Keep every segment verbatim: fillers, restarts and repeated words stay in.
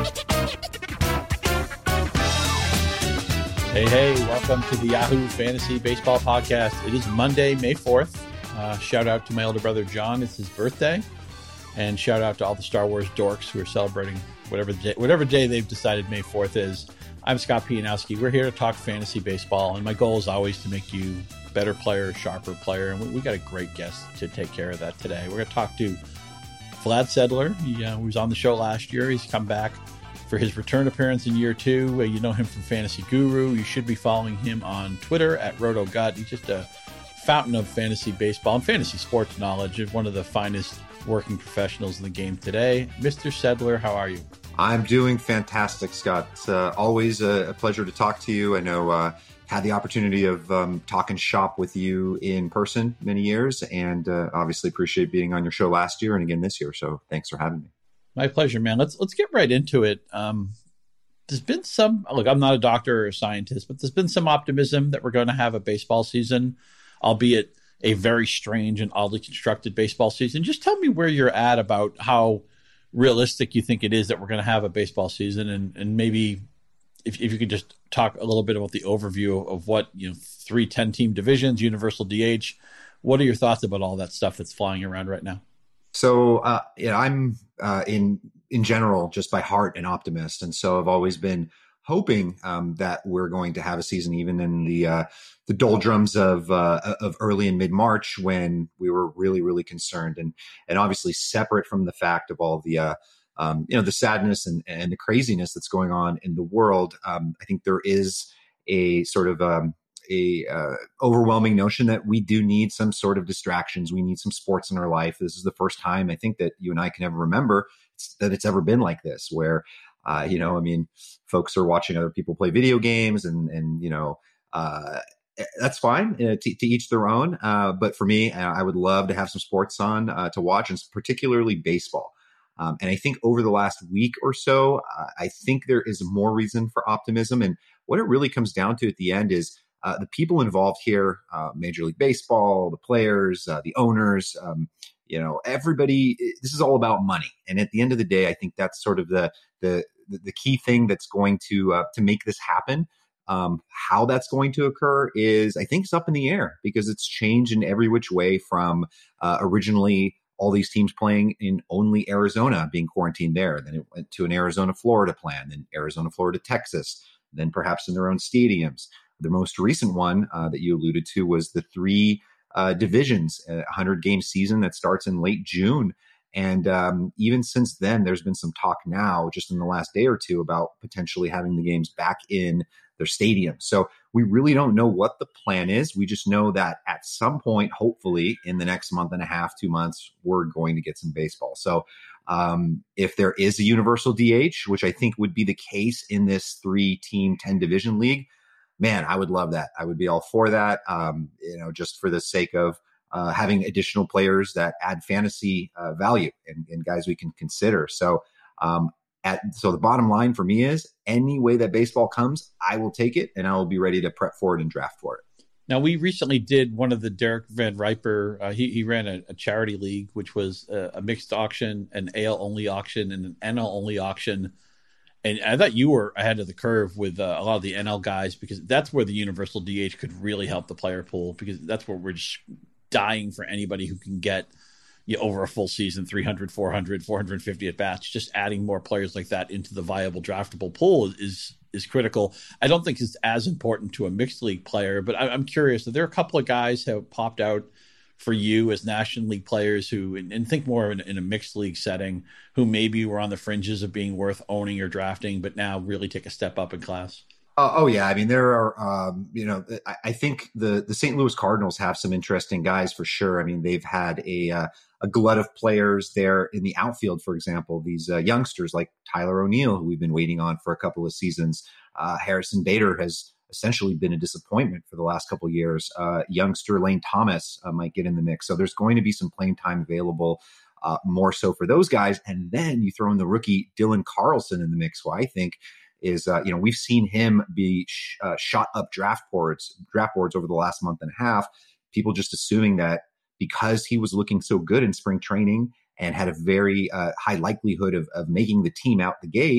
Hey, hey, welcome to the Yahoo Fantasy Baseball Podcast. It is Monday, May fourth. Uh, shout out to my older brother, John. It's his birthday. And shout out to all the Star Wars dorks who are celebrating whatever day, whatever day they've decided May fourth is. I'm Scott Pianowski. We're here to talk fantasy baseball. And my goal is always to make you a better player, sharper player. And we, we got a great guest to take care of that today. We're going to talk to Vlad Sedler. He uh, was on the show last year. He's come back for his return appearance in year two. Uh, you know him from Fantasy Guru. You should be following him on Twitter at RotoGut. He's just a fountain of fantasy baseball and fantasy sports knowledge. One of the finest working professionals in the game today. Mister Sedler, how are you? I'm doing fantastic, Scott. It's uh, always a, a pleasure to talk to you. I know uh, had the opportunity of um, talking shop with you in person many years, and uh, obviously appreciate being on your show last year and again this year. So thanks for having me. My pleasure, man. Let's let's get right into it. Um, there's been some, look, I'm not a doctor or a scientist, but there's been some optimism that we're going to have a baseball season, albeit a very strange and oddly constructed baseball season. Just tell me where you're at about how realistic you think it is that we're going to have a baseball season, and and maybe if if you could just talk a little bit about the overview of what, you know, three ten-team divisions, universal D H. What are your thoughts about all that stuff that's flying around right now? So, uh, you know, I'm uh, in in general just by heart an optimist, and so I've always been hoping um, that we're going to have a season, even in the uh, the doldrums of uh, of early and mid March, when we were really really concerned, and and obviously separate from the fact of all the uh, um, you know the sadness and and the craziness that's going on in the world. Um, I think there is a sort of um, a uh, overwhelming notion that we do need some sort of distractions. We need some sports in our life. This is the first time I think that you and I can ever remember that it's ever been like this, where, uh, you know, I mean, folks are watching other people play video games, and, and, you know, uh, that's fine, uh, to, to each their own. Uh, but for me, I would love to have some sports on uh, to watch, and particularly baseball. Um, and I think over the last week or so, uh, I think there is more reason for optimism. And what it really comes down to at the end is, Uh, the people involved here, uh, Major League Baseball, the players, uh, the owners, um, you know, everybody, this is all about money. And at the end of the day, I think that's sort of the the the key thing that's going to uh, to make this happen. Um, how that's going to occur is, I think, it's up in the air, because it's changed in every which way from uh, originally all these teams playing in only Arizona, being quarantined there. Then it went to an Arizona-Florida plan, then Arizona-Florida, Texas, then perhaps in their own stadiums. The most recent one uh, that you alluded to was the three uh, divisions, a hundred-game season that starts in late June. And um, even since then, there's been some talk now, just in the last day or two, about potentially having the games back in their stadium. So we really don't know what the plan is. We just know that at some point, hopefully in the next month and a half, two months, we're going to get some baseball. So um, if there is a universal D H, which I think would be the case in this three-team, ten-division league, man, I would love that. I would be all for that, um, you know, just for the sake of uh, having additional players that add fantasy uh, value and, and guys we can consider. So, um, at so the bottom line for me is, any way that baseball comes, I will take it, and I will be ready to prep for it and draft for it. Now, we recently did one of the Derek Van Riper. Uh, he, he ran a, a charity league, which was a, a mixed auction, an A L-only auction, and an N L-only auction. And I thought you were ahead of the curve with uh, a lot of the N L guys, because that's where the universal D H could really help the player pool, because that's where we're just dying for anybody who can get, you know, over a full season, three hundred, four hundred, four hundred fifty at bats. Just adding more players like that into the viable draftable pool is is critical. I don't think it's as important to a mixed league player, but I, I'm curious. Are there a couple of guys who have popped out for you as National League players who, and, and think more in, in a mixed league setting, who maybe were on the fringes of being worth owning or drafting, but now really take a step up in class? Uh, oh yeah, I mean, there are, um, you know, I, I think the the Saint Louis Cardinals have some interesting guys for sure. I mean, they've had a uh, a glut of players there in the outfield, for example. These uh, youngsters like Tyler O'Neill, who we've been waiting on for a couple of seasons. Uh, Harrison Bader has essentially been a disappointment for the last couple of years. Uh, youngster Lane Thomas uh, might get in the mix. So there's going to be some playing time available, uh, more so for those guys. And then you throw in the rookie Dylan Carlson in the mix, who I think is, uh, you know, we've seen him be sh- uh, shot up draft boards, draft boards over the last month and a half. People just assuming that because he was looking so good in spring training and had a very uh, high likelihood of, of making the team out the gate,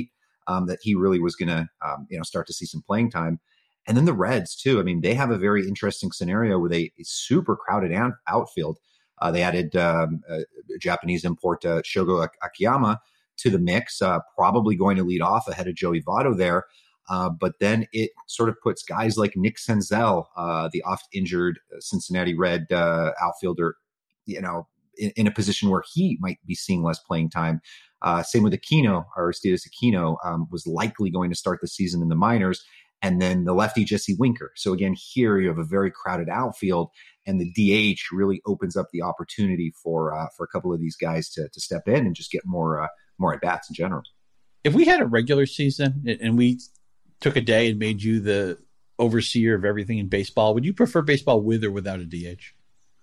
um, that he really was going to, um, you know, start to see some playing time. And then the Reds too. I mean, they have a very interesting scenario with a, a super crowded out- outfield. Uh, they added um, a, a Japanese import, uh, Shogo Akiyama, to the mix, uh, probably going to lead off ahead of Joey Votto there. Uh, but then it sort of puts guys like Nick Senzel, uh, the oft-injured Cincinnati Red uh, outfielder, you know, in, in a position where he might be seeing less playing time. Uh, same with Aquino, Aristides Aquino um, was likely going to start the season in the minors. And then the lefty Jesse Winker. So again, here you have a very crowded outfield, and the D H really opens up the opportunity for uh, for a couple of these guys to to step in and just get more uh, more at bats in general. If we had a regular season and we took a day and made you the overseer of everything in baseball, would you prefer baseball with or without a D H?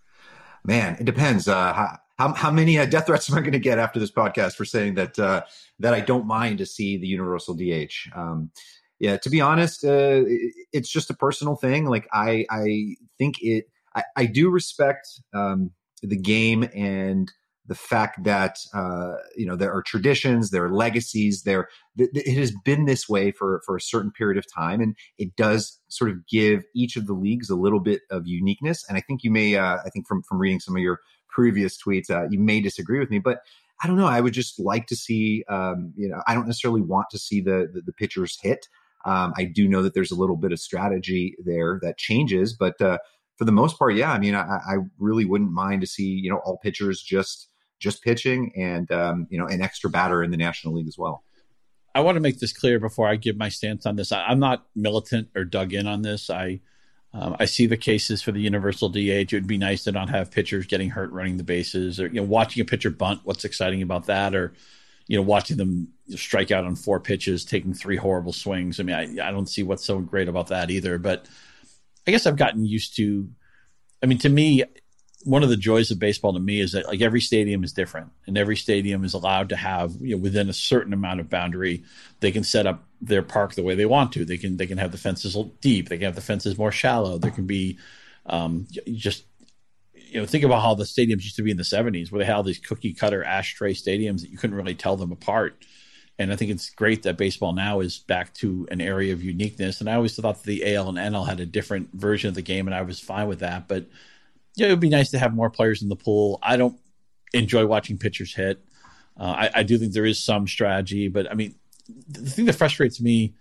Man, it depends. Uh, how, how how many uh, death threats am I going to get after this podcast for saying that uh, that I don't mind to see the universal D H? Um, Yeah, to be honest, uh, it's just a personal thing. Like I, I think it. I, I do respect um, the game and the fact that uh, you know there are traditions, there are legacies. There, it has been this way for for a certain period of time, and it does sort of give each of the leagues a little bit of uniqueness. And I think you may, uh, I think from from reading some of your previous tweets, uh, you may disagree with me, but I don't know. I would just like to see. Um, you know, I don't necessarily want to see the the, the pitchers hit. Um, I do know that there's a little bit of strategy there that changes, but uh, for the most part, yeah, I mean, I, I really wouldn't mind to see, you know, all pitchers just just pitching and, um, you know, an extra batter in the National League as well. I want to make this clear before I give my stance on this. I, I'm not militant or dug in on this. I um, I see the cases for the universal D H. It would be nice to not have pitchers getting hurt running the bases, or, you know, watching a pitcher bunt. What's exciting about that? Or, you know, watching them strike out on four pitches, taking three horrible swings. I mean, I, I don't see what's so great about that either. But I guess I've gotten used to, I mean, to me, one of the joys of baseball to me is that like every stadium is different, and every stadium is allowed to have, you know, within a certain amount of boundary, they can set up their park the way they want to. They can, they can have the fences deep. They can have the fences more shallow. There can be um, just, you know, think about how the stadiums used to be in the seventies, where they had all these cookie cutter ashtray stadiums that you couldn't really tell them apart. And I think it's great that baseball now is back to an area of uniqueness. And I always thought that the A L and N L had a different version of the game, and I was fine with that. But yeah, it would be nice to have more players in the pool. I don't enjoy watching pitchers hit. Uh, I, I do think there is some strategy, but I mean, the thing that frustrates me,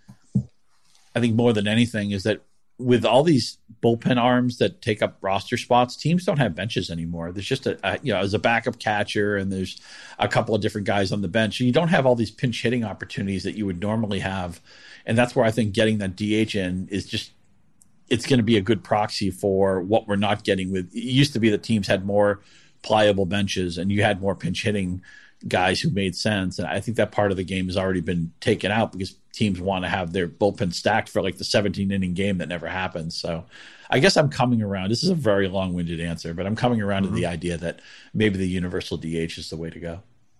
I think more than anything, is that with all these bullpen arms that take up roster spots, teams don't have benches anymore. There's just a, a you know, as a backup catcher, and there's a couple of different guys on the bench. You don't have all these pinch hitting opportunities that you would normally have. And that's where I think getting that D H in is just, it's going to be a good proxy for what we're not getting with. It used to be that teams had more pliable benches and you had more pinch hitting guys who made sense. And I think that part of the game has already been taken out because teams want to have their bullpen stacked for like the seventeen inning game that never happens. So I guess I'm coming around. This is a very long winded answer, but I'm coming around mm-hmm. to the idea that maybe the universal D H is the way to go.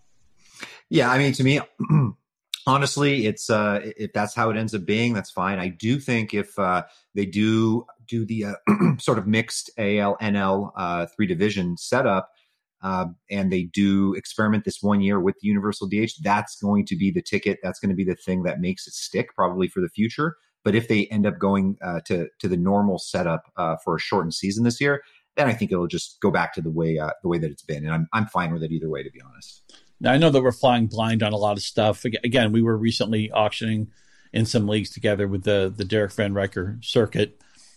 Yeah. I mean, to me, honestly, it's uh, if that's how it ends up being, that's fine. I do think if uh, they do do the uh, sort of mixed A L N L uh, three division setup, uh, and they do experiment this one year with the universal D H, that's going to be the ticket. That's going to be the thing that makes it stick probably for the future. But if they end up going uh, to to the normal setup uh, for a shortened season this year, then I think it'll just go back to the way uh, the way that it's been, and I'm I'm fine with it either way, to be honest. Now, I know that we're flying blind on a lot of stuff. Again, we were recently auctioning in some leagues together with the, the Derek Van Riker circuit.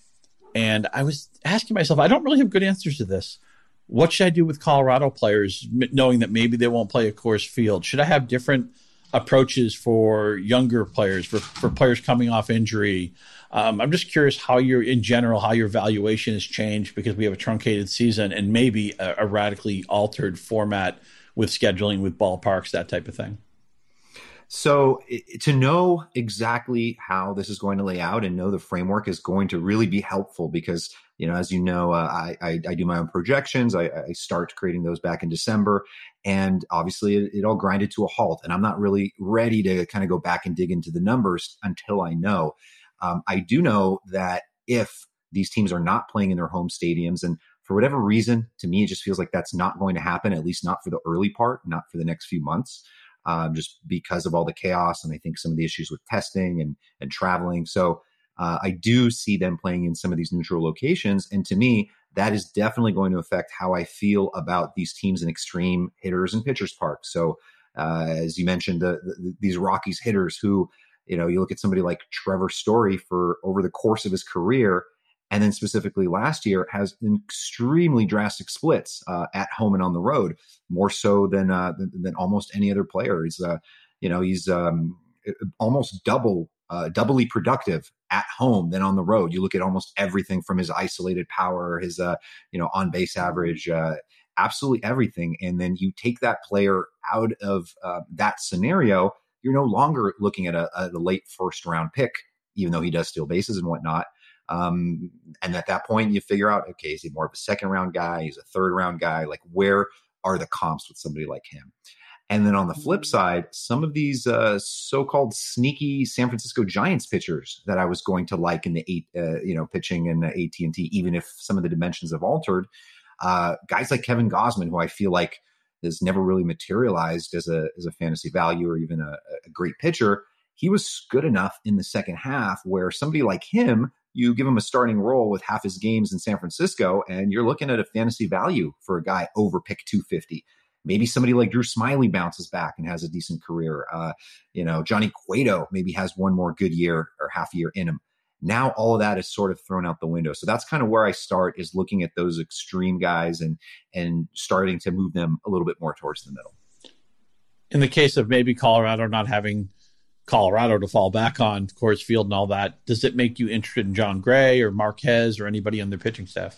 And I was asking myself, I don't really have good answers to this. What should I do with Colorado players, knowing that maybe they won't play a Coors Field? Should I have different approaches for younger players, for, for players coming off injury? Um, I'm just curious how you're, in general, how your valuation has changed because we have a truncated season and maybe a, a radically altered format with scheduling, with ballparks, that type of thing. So it, to know exactly how this is going to lay out and know the framework is going to really be helpful because, you know, as you know, uh, I, I, I do my own projections. I, I start creating those back in December, and obviously it, it all grinded to a halt. And I'm not really ready to kind of go back and dig into the numbers until I know. Um, I do know that if these teams are not playing in their home stadiums, and for whatever reason, to me, it just feels like that's not going to happen, at least not for the early part, not for the next few months. um, just because of all the chaos. And I think some of the issues with testing and, and traveling. So uh, I do see them playing in some of these neutral locations. And to me, that is definitely going to affect how I feel about these teams in extreme hitters and pitchers parks. So uh, as you mentioned, the, the, these Rockies hitters who, you know, you look at somebody like Trevor Story for over the course of his career, and then specifically last year has extremely drastic splits uh, at home and on the road, more so than uh, than, than almost any other player. He's, uh, you know, he's um, almost double, uh, doubly productive at home than on the road. You look at almost everything from his isolated power, his, uh, you know, on base average, uh, absolutely everything. And then you take that player out of uh, that scenario, you're no longer looking at a, a late first round pick, even though he does steal bases and whatnot. Um, and at that point, you figure out, okay, is he more of a second round guy? He's a third round guy. Like, where are the comps with somebody like him? And then on the flip side, some of these uh, so-called sneaky San Francisco Giants pitchers that I was going to like in the eight, uh, you know, pitching in the A T and T, even if some of the dimensions have altered, uh, guys like Kevin Gausman, who I feel like has never really materialized as a as a fantasy value or even a, a great pitcher. He was good enough in the second half where somebody like him, you give him a starting role with half his games in San Francisco, and you're looking at a fantasy value for a guy over pick two fifty. Maybe somebody like Drew Smyly bounces back and has a decent career. Uh, you know, Johnny Cueto maybe has one more good year or half a year in him. Now all of that is sort of thrown out the window. So that's kind of where I start, is looking at those extreme guys and and starting to move them a little bit more towards the middle. In the case of maybe Colorado not having Colorado to fall back on, Coors Field and all that, does it make you interested in John Gray or Marquez or anybody on their pitching staff?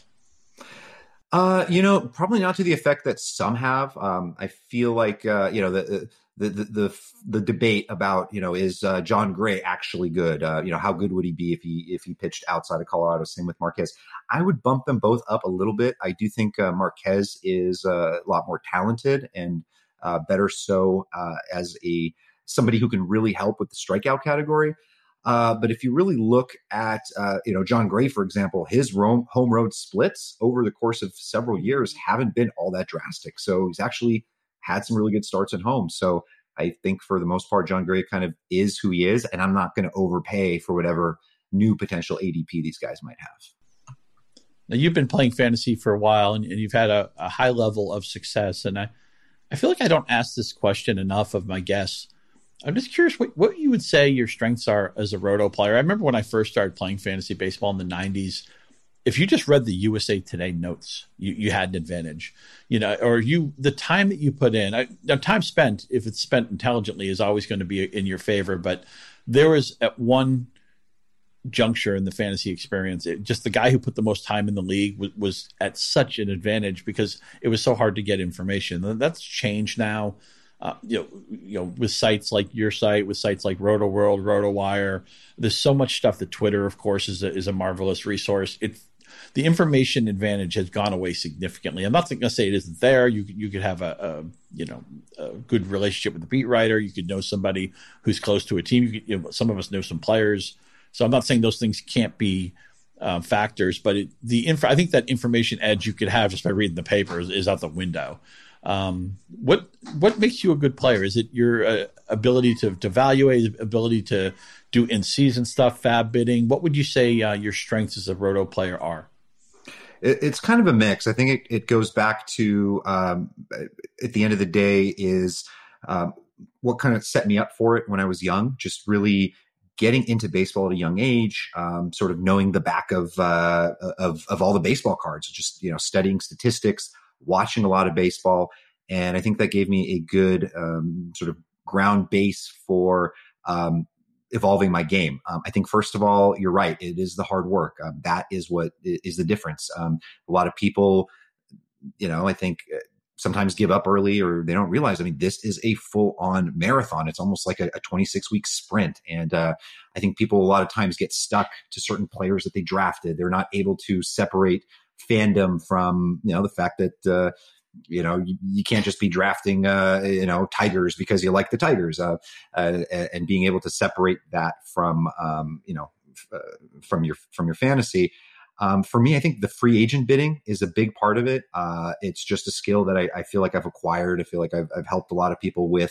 Uh, you know, probably not to the effect that some have. Um, I feel like, uh, you know, the, the, the, the, the debate about, you know, is uh, John Gray actually good? Uh, you know, how good would he be if he, if he pitched outside of Colorado? Same with Marquez. I would bump them both up a little bit. I do think uh, Marquez is uh, a lot more talented and uh, better so uh, as a somebody who can really help with the strikeout category. Uh, but if you really look at, uh, you know, John Gray, for example, his home, home road splits over the course of several years haven't been all that drastic. So he's actually had some really good starts at home. So I think for the most part, John Gray kind of is who he is, and I'm not going to overpay for whatever new potential A D P these guys might have. Now, you've been playing fantasy for a while, and, and you've had a, a high level of success. And I, I feel like I don't ask this question enough of my guests. I'm just curious what, what you would say your strengths are as a roto player. I remember when I first started playing fantasy baseball in the nineties, if you just read the U S A Today notes, you, you had an advantage, you know, or you, the time that you put in, I, now time spent, if it's spent intelligently, is always going to be in your favor. But there was at one juncture in the fantasy experience, it, just the guy who put the most time in the league was, was at such an advantage because it was so hard to get information. That's changed now. Uh, you know, you know, with sites like your site, with sites like Roto World, RotoWire, there's so much stuff that Twitter, of course, is a, is a marvelous resource. It, the information advantage has gone away significantly. I'm not going to say it isn't there. You you could have a, a you know a good relationship with the beat writer. You could know somebody who's close to a team. You could, you know, some of us know some players. So I'm not saying those things can't be uh, factors, but it, the inf- I think that information edge you could have just by reading the papers is out the window. Um, what what makes you a good player? Is it your uh, ability to, to evaluate, ability to do in-season stuff, fab bidding? What would you say uh, your strengths as a roto player are? It, it's kind of a mix. I think it, it goes back to, um, at the end of the day, is um, what kind of set me up for it when I was young, just really getting into baseball at a young age, um, sort of knowing the back of, uh, of of all the baseball cards, just, you know, studying statistics, watching a lot of baseball. And I think that gave me a good um, sort of ground base for um, evolving my game. Um, I think, first of all, you're right. It is the hard work. Um, that is what is the difference. Um, a lot of people, you know, I think sometimes give up early, or they don't realize, I mean, this is a full on marathon. It's almost like a, a twenty-six week sprint. And uh, I think people a lot of times get stuck to certain players that they drafted. They're not able to separate fandom from, you know, the fact that, uh, you know, you, you can't just be drafting, uh, you know, Tigers because you like the Tigers, uh, uh, and being able to separate that from, um, you know, f- uh, from your, from your fantasy. Um, for me, I think the free agent bidding is a big part of it. Uh, it's just a skill that I, I feel like I've acquired. I feel like I've, I've helped a lot of people with.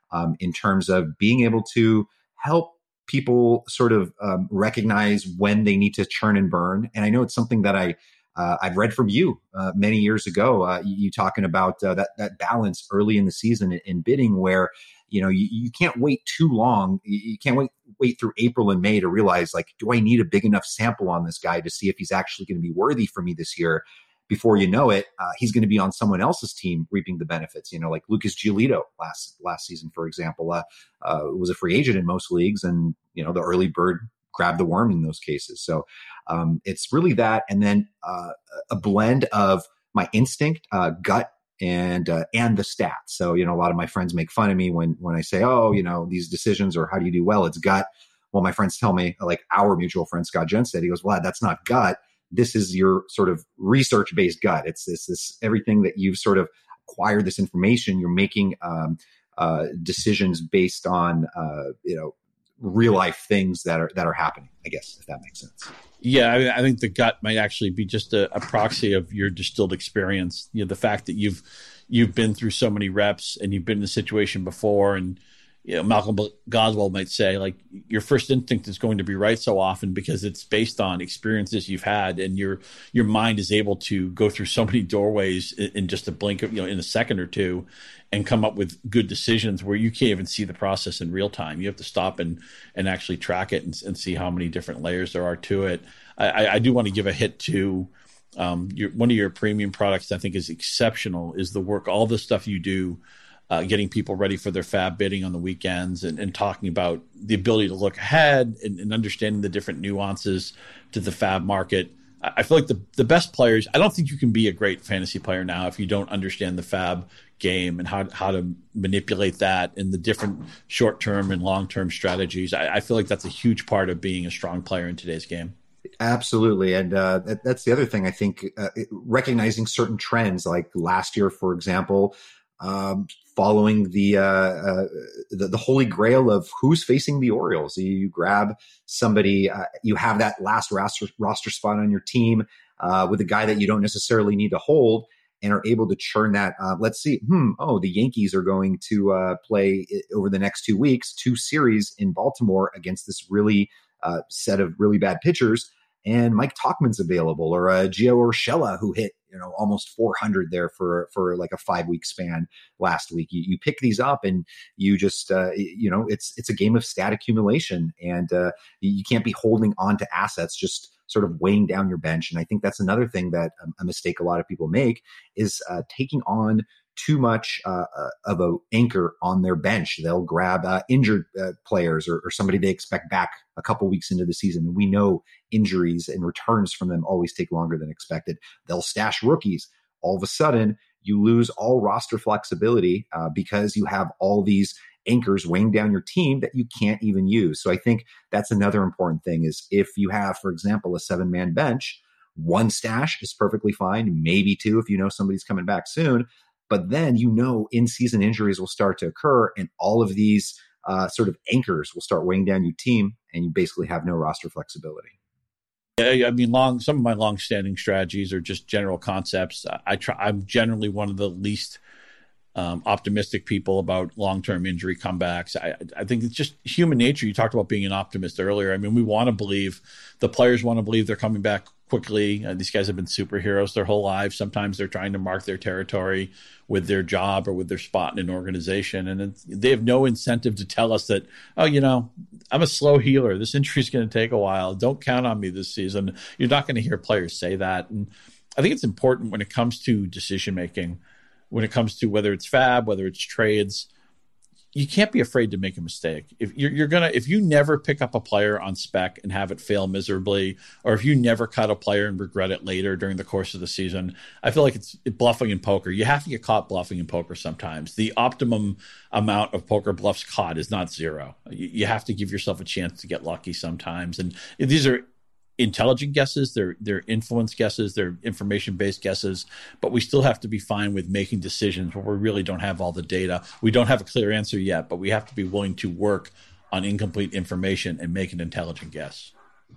um, in terms of being able to help people sort of um, recognize when they need to churn and burn. And I know it's something that I uh, I've read from you uh, many years ago. Uh, you, you talking about uh, that that balance early in the season in, in bidding, where you know you, you can't wait too long. You, you can't wait wait through April and May to realize, like, do I need a big enough sample on this guy to see if he's actually going to be worthy for me this year? Before you know it, uh, he's going to be on someone else's team reaping the benefits. You know, like Lucas Giolito last last season, for example, uh, uh, was a free agent in most leagues, and you know the early bird grabbed the worm in those cases. So um, it's really that, and then uh, a blend of my instinct, uh, gut, and uh, and the stats. So you know, a lot of my friends make fun of me when when I say, oh, you know, these decisions or how do you do well? It's gut. Well, my friends tell me, like our mutual friend Scott Jenstead, he goes, well, that's not gut. This is your sort of research-based gut. It's this, this everything that you've sort of acquired this information. You're making um, uh, decisions based on uh, you know real life things that are that are happening. I guess if that makes sense. Yeah, I, mean, I think the gut might actually be just a, a proxy of your distilled experience. You know, the fact that you've you've been through so many reps and you've been in a situation before, and you know, Malcolm Gladwell might say, like, your first instinct is going to be right so often because it's based on experiences you've had, and your your mind is able to go through so many doorways in, in just a blink of, you know, in a second or two, and come up with good decisions where you can't even see the process in real time. You have to stop and and actually track it and, and see how many different layers there are to it. I, I do want to give a hit to um, your, one of your premium products. I think is exceptional is the work, all the stuff you do. Uh, getting people ready for their fab bidding on the weekends, and, and talking about the ability to look ahead and, and understanding the different nuances to the fab market. I, I feel like the, the best players, I don't think you can be a great fantasy player now if you don't understand the fab game and how, how to manipulate that and the different short-term and long-term strategies. I, I feel like that's a huge part of being a strong player in today's game. Absolutely. And uh, that, that's the other thing, I think, uh, recognizing certain trends, like last year, for example, Um, following the, uh, uh, the the holy grail of who's facing the Orioles. You, you grab somebody, uh, you have that last roster, roster spot on your team uh, with a guy that you don't necessarily need to hold, and are able to churn that. Uh, let's see. Hmm. Oh, the Yankees are going to uh, play over the next two weeks, two series in Baltimore against this really uh, set of really bad pitchers. And Mike Tauchman's available, or uh, Gio Urshela, who hit you know almost four hundred there for for like a five week span last week. You, you pick these up, and you just uh, you know it's it's a game of stat accumulation, and uh, you can't be holding on to assets just sort of weighing down your bench. And I think that's another thing that um, a mistake a lot of people make is uh, taking on too much uh, uh, of a anchor on their bench. They'll grab uh, injured uh, players or, or somebody they expect back a couple weeks into the season. And we know injuries and returns from them always take longer than expected. They'll stash rookies. All of a sudden, you lose all roster flexibility uh, because you have all these anchors weighing down your team that you can't even use. So I think that's another important thing is if you have, for example, a seven-man bench, one stash is perfectly fine, maybe two if you know somebody's coming back soon. But then, you know, in-season injuries will start to occur, and all of these uh, sort of anchors will start weighing down your team, and you basically have no roster flexibility. Yeah, I mean, long. Some of my long-standing strategies are just general concepts. I try. I'm generally one of the least um, optimistic people about long-term injury comebacks. I, I think it's just human nature. You talked about being an optimist earlier. I mean, we want to believe, the players want to believe they're coming back quickly. Uh, these guys have been superheroes their whole lives. Sometimes they're trying to mark their territory with their job or with their spot in an organization. And it's, they have no incentive to tell us that, oh, you know, I'm a slow healer. This injury is going to take a while. Don't count on me this season. You're not going to hear players say that. And I think it's important when it comes to decision-making, when it comes to whether it's fab, whether it's trades, you can't be afraid to make a mistake. If you're, you're gonna, if you never pick up a player on spec and have it fail miserably, or if you never cut a player and regret it later during the course of the season, I feel like it's bluffing in poker. You have to get caught bluffing in poker sometimes. The optimum amount of poker bluffs caught is not zero. You, you have to give yourself a chance to get lucky sometimes. And these are intelligent guesses, they're they're influence guesses, they're information-based guesses, but we still have to be fine with making decisions where we really don't have all the data. We don't have a clear answer yet, but we have to be willing to work on incomplete information and make an intelligent guess.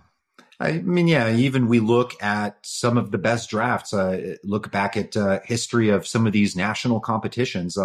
I mean, yeah, even we look at some of the best drafts, uh, look back at uh, history of some of these national competitions. Uh,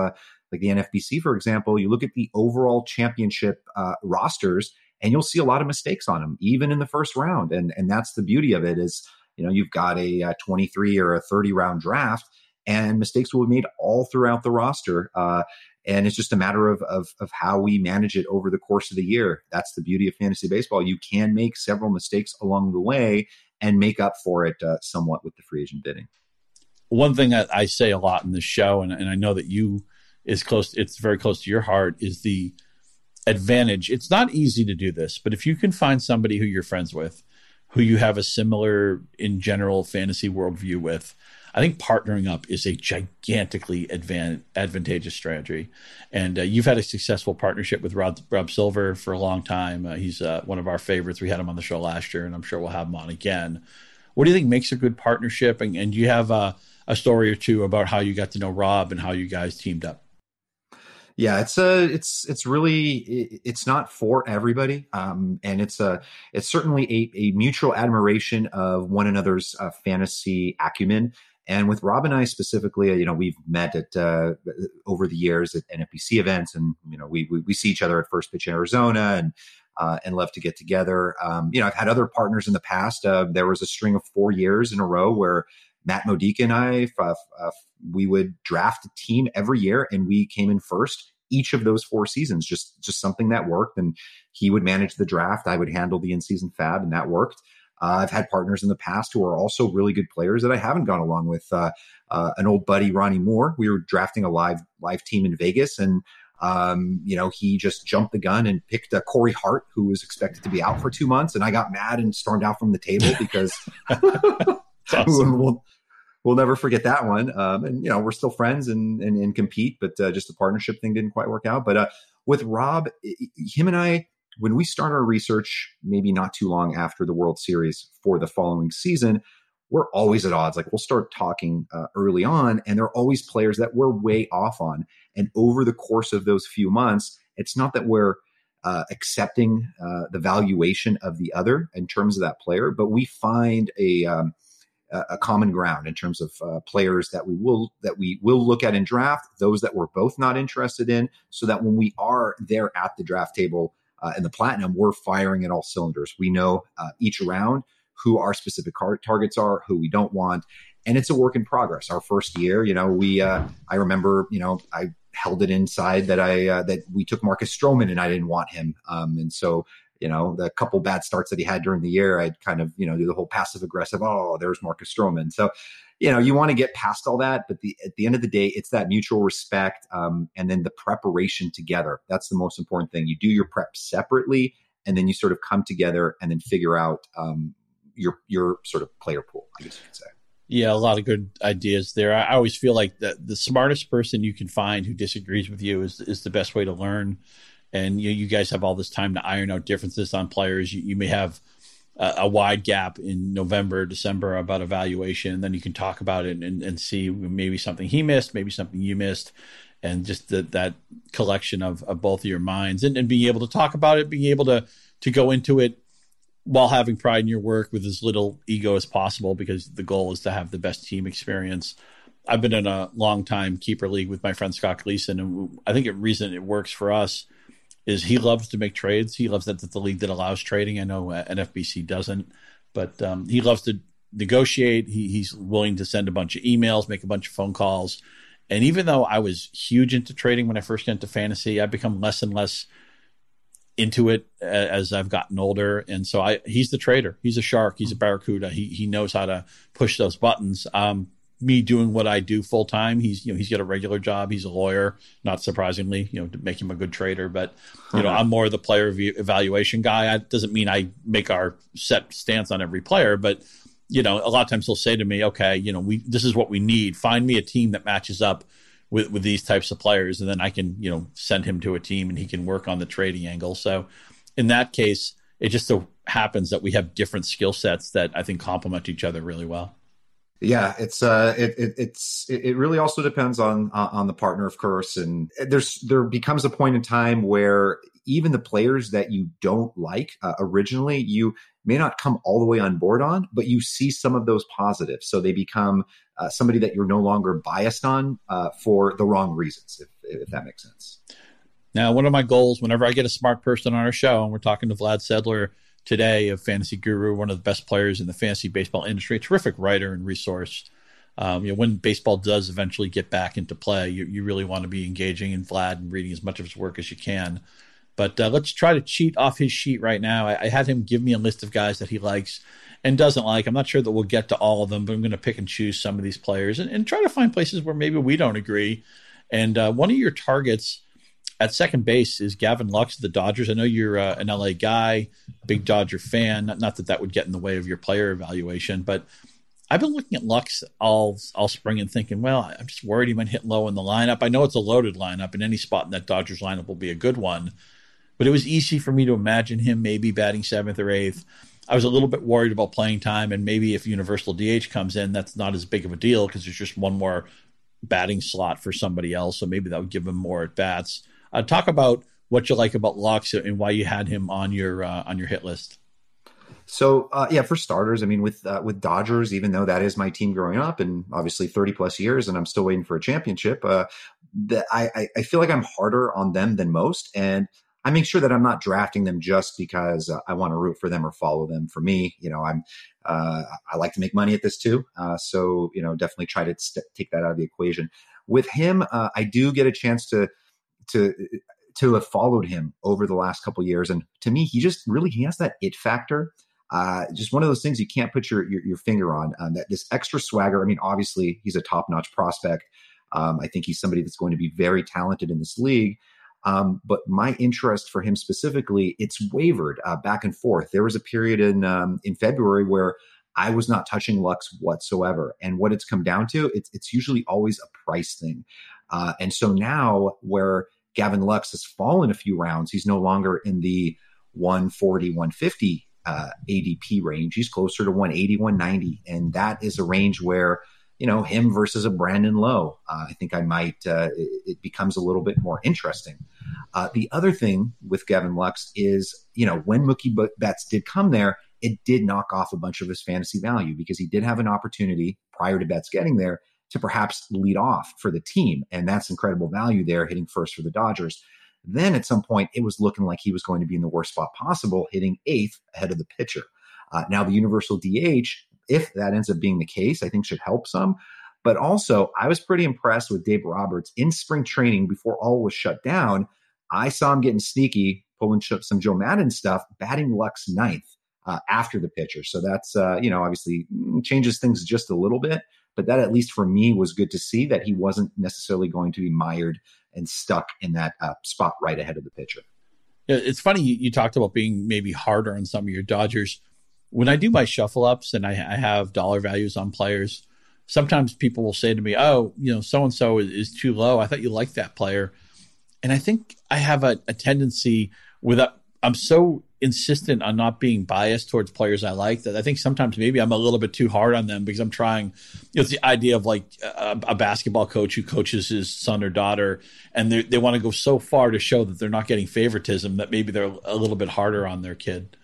like the N F B C, for example, you look at the overall championship uh, rosters, and you'll see a lot of mistakes on them, even in the first round. And and that's the beauty of it is, you know, you've got a, a twenty-three or a thirty round draft, and mistakes will be made all throughout the roster. Uh, and it's just a matter of, of of how we manage it over the course of the year. That's the beauty of fantasy baseball. You can make several mistakes along the way and make up for it uh, somewhat with the free agent bidding. One thing that I say a lot in this show, and, and I know that you is close, it's very close to your heart, is the advantage. It's not easy to do this, but if you can find somebody who you're friends with, who you have a similar, in general, fantasy worldview with, I think partnering up is a gigantically advan- advantageous strategy. And uh, you've had a successful partnership with Rob, Rob Silver for a long time. Uh, he's uh, one of our favorites. We had him on the show last year, and I'm sure we'll have him on again. What do you think makes a good partnership? And, and do you have uh, a story or two about how you got to know Rob and how you guys teamed up? Yeah, it's a, it's, it's really, it's not for everybody. Um, and it's a, it's certainly a, a mutual admiration of one another's uh, fantasy acumen. And with Rob and I specifically, you know, we've met at, uh, over the years at N F B C events, and, you know, we, we, we see each other at First Pitch Arizona, and, uh, and love to get together. Um, you know, I've had other partners in the past. Uh, there was a string of four years in a row where Matt Modica and I, uh, uh, we would draft a team every year, and we came in first each of those four seasons, just, just something that worked. And he would manage the draft. I would handle the in-season fab, and that worked. Uh, I've had partners in the past who are also really good players that I haven't gone along with. Uh, uh, an old buddy, Ronnie Moore, we were drafting a live, live team in Vegas, and Um, you know, he just jumped the gun and picked uh, Corey Hart, who was expected to be out for two months. And I got mad and stormed out from the table because awesome. we'll, we'll never forget that one. Um, and, you know, we're still friends and, and, and compete, but uh, just the partnership thing didn't quite work out. But uh, with Rob, him and I, when we start our research, maybe not too long after the World Series for the following season, we're always at odds. Like, we'll start talking uh, early on, and there are always players that we're way off on. And over the course of those few months, it's not that we're uh, accepting uh, the valuation of the other in terms of that player, but we find a um, a common ground in terms of uh, players that we will that we will look at in draft, those that we're both not interested in, so that when we are there at the draft table uh, in the Platinum, we're firing at all cylinders. We know uh, each round who our specific car- targets are, who we don't want. And it's a work in progress. Our first year, you know, we, uh, I remember, you know, I held it inside that I, uh, that we took Marcus Stroman and I didn't want him. Um, and so, you know, the couple bad starts that he had during the year, I'd kind of, you know, do the whole passive aggressive, oh, there's Marcus Stroman. So, you know, you want to get past all that, but the, at the end of the day, it's that mutual respect. Um, and then the preparation together. That's the most important thing. You do your prep separately, and then you sort of come together and then figure out, um, your your sort of player pool, I guess you could say. Yeah, a lot of good ideas there. I always feel like the, the smartest person you can find who disagrees with you is is the best way to learn. And you, you guys have all this time to iron out differences on players. You, you may have a, a wide gap in November, December about evaluation, and then you can talk about it and, and see maybe something he missed, maybe something you missed, and just the, that collection of, of both of your minds, and, and being able to talk about it, being able to to go into it while having pride in your work with as little ego as possible, because the goal is to have the best team experience. I've been in a long time keeper league with my friend Scott Gleason, and I think the reason it works for us is he loves to make trades. He loves that that's the league that allows trading. I know uh, N F B C doesn't, but um, he loves to negotiate. He, he's willing to send a bunch of emails, make a bunch of phone calls. And even though I was huge into trading when I first got into fantasy, I've become less and less into it as I've gotten older. And so I, he's the trader. He's a shark. He's a barracuda. He he knows how to push those buttons. Um, me doing what I do full time. He's, you know, he's got a regular job. He's a lawyer, not surprisingly, you know, to make him a good trader, but you know, I'm more the player evaluation guy. That doesn't mean I make our set stance on every player, but you know, a lot of times he'll say to me, okay, you know, we, this is what we need. Find me a team that matches up with, with these types of players. And then I can, you know, send him to a team and he can work on the trading angle. So in that case, it just so happens that we have different skill sets that I think complement each other really well. Yeah, it's uh, it, it it's it really also depends on uh, on the partner, of course, and there's there becomes a point in time where even the players that you don't like uh, originally, you may not come all the way on board on, but you see some of those positives, so they become uh, somebody that you're no longer biased on uh, for the wrong reasons, if if that makes sense. Now, one of my goals, whenever I get a smart person on our show, and we're talking to Vlad Sedler today of Fantasy Guru, one of the best players in the fantasy baseball industry, a terrific writer and resource. Um, you know, when baseball does eventually get back into play, you, you really want to be engaging in Vlad and reading as much of his work as you can. But uh, let's try to cheat off his sheet right now. I, I had him give me a list of guys that he likes and doesn't like. I'm not sure that we'll get to all of them, but I'm going to pick and choose some of these players and, and try to find places where maybe we don't agree. And uh, one of your targets at second base is Gavin Lux of the Dodgers. I know you're uh, an L A guy, big Dodger fan. Not, not that that would get in the way of your player evaluation, but I've been looking at Lux all all spring and thinking, well, I'm just worried he might hit low in the lineup. I know it's a loaded lineup, and any spot in that Dodgers lineup will be a good one. But it was easy for me to imagine him maybe batting seventh or eighth. I was a little bit worried about playing time, and maybe if Universal D H comes in, that's not as big of a deal because there's just one more batting slot for somebody else, so maybe that would give him more at bats. Uh, talk about what you like about Lux and why you had him on your uh, on your hit list. So uh, yeah, for starters, I mean, with uh, with Dodgers, even though that is my team growing up, and obviously thirty plus years, and I'm still waiting for a championship, uh, that I I feel like I'm harder on them than most, and I make sure that I'm not drafting them just because uh, I want to root for them or follow them. For me, you know, I'm uh, I like to make money at this too, uh, so you know, definitely try to st- take that out of the equation. With him, uh, I do get a chance to. to to have followed him over the last couple of years. And to me, he just really, he has that it factor. Uh, just one of those things you can't put your, your, your finger on, um, that this extra swagger. I mean, obviously he's a top-notch prospect. Um, I think he's somebody that's going to be very talented in this league. Um, but my interest for him specifically, it's wavered uh, back and forth. There was a period in, um, in February where I was not touching Lux whatsoever. And what it's come down to, it's, it's usually always a price thing. Uh, and so now where Gavin Lux has fallen a few rounds, he's no longer in the one forty, one fifty uh, A D P range. He's closer to one eighty, one ninety. And that is a range where, you know, him versus a Brandon Lowe, uh, I think I might, uh, it, it becomes a little bit more interesting. Uh, the other thing with Gavin Lux is, you know, when Mookie Betts did come there, it did knock off a bunch of his fantasy value because he did have an opportunity prior to Betts getting there to perhaps lead off for the team. And that's incredible value there, hitting first for the Dodgers. Then at some point, it was looking like he was going to be in the worst spot possible, hitting eighth ahead of the pitcher. Uh, now, the Universal D H, if that ends up being the case, I think should help some. But also, I was pretty impressed with Dave Roberts in spring training before all was shut down. I saw him getting sneaky, pulling some Joe Madden stuff, batting Lux ninth uh, after the pitcher. So that's, uh, you know, obviously changes things just a little bit. But that, at least for me, was good to see that he wasn't necessarily going to be mired and stuck in that uh, spot right ahead of the pitcher. Yeah, it's funny you, you talked about being maybe harder on some of your Dodgers. When I do my shuffle ups and I, I have dollar values on players, sometimes people will say to me, oh, you know, so-and-so is, is too low. I thought you liked that player. And I think I have a, a tendency with a, I'm so insistent on not being biased towards players I like that I think sometimes maybe I'm a little bit too hard on them because I'm trying, you know, it's the idea of like a, a basketball coach who coaches his son or daughter and they they want to go so far to show that they're not getting favoritism that maybe they're a little bit harder on their kid.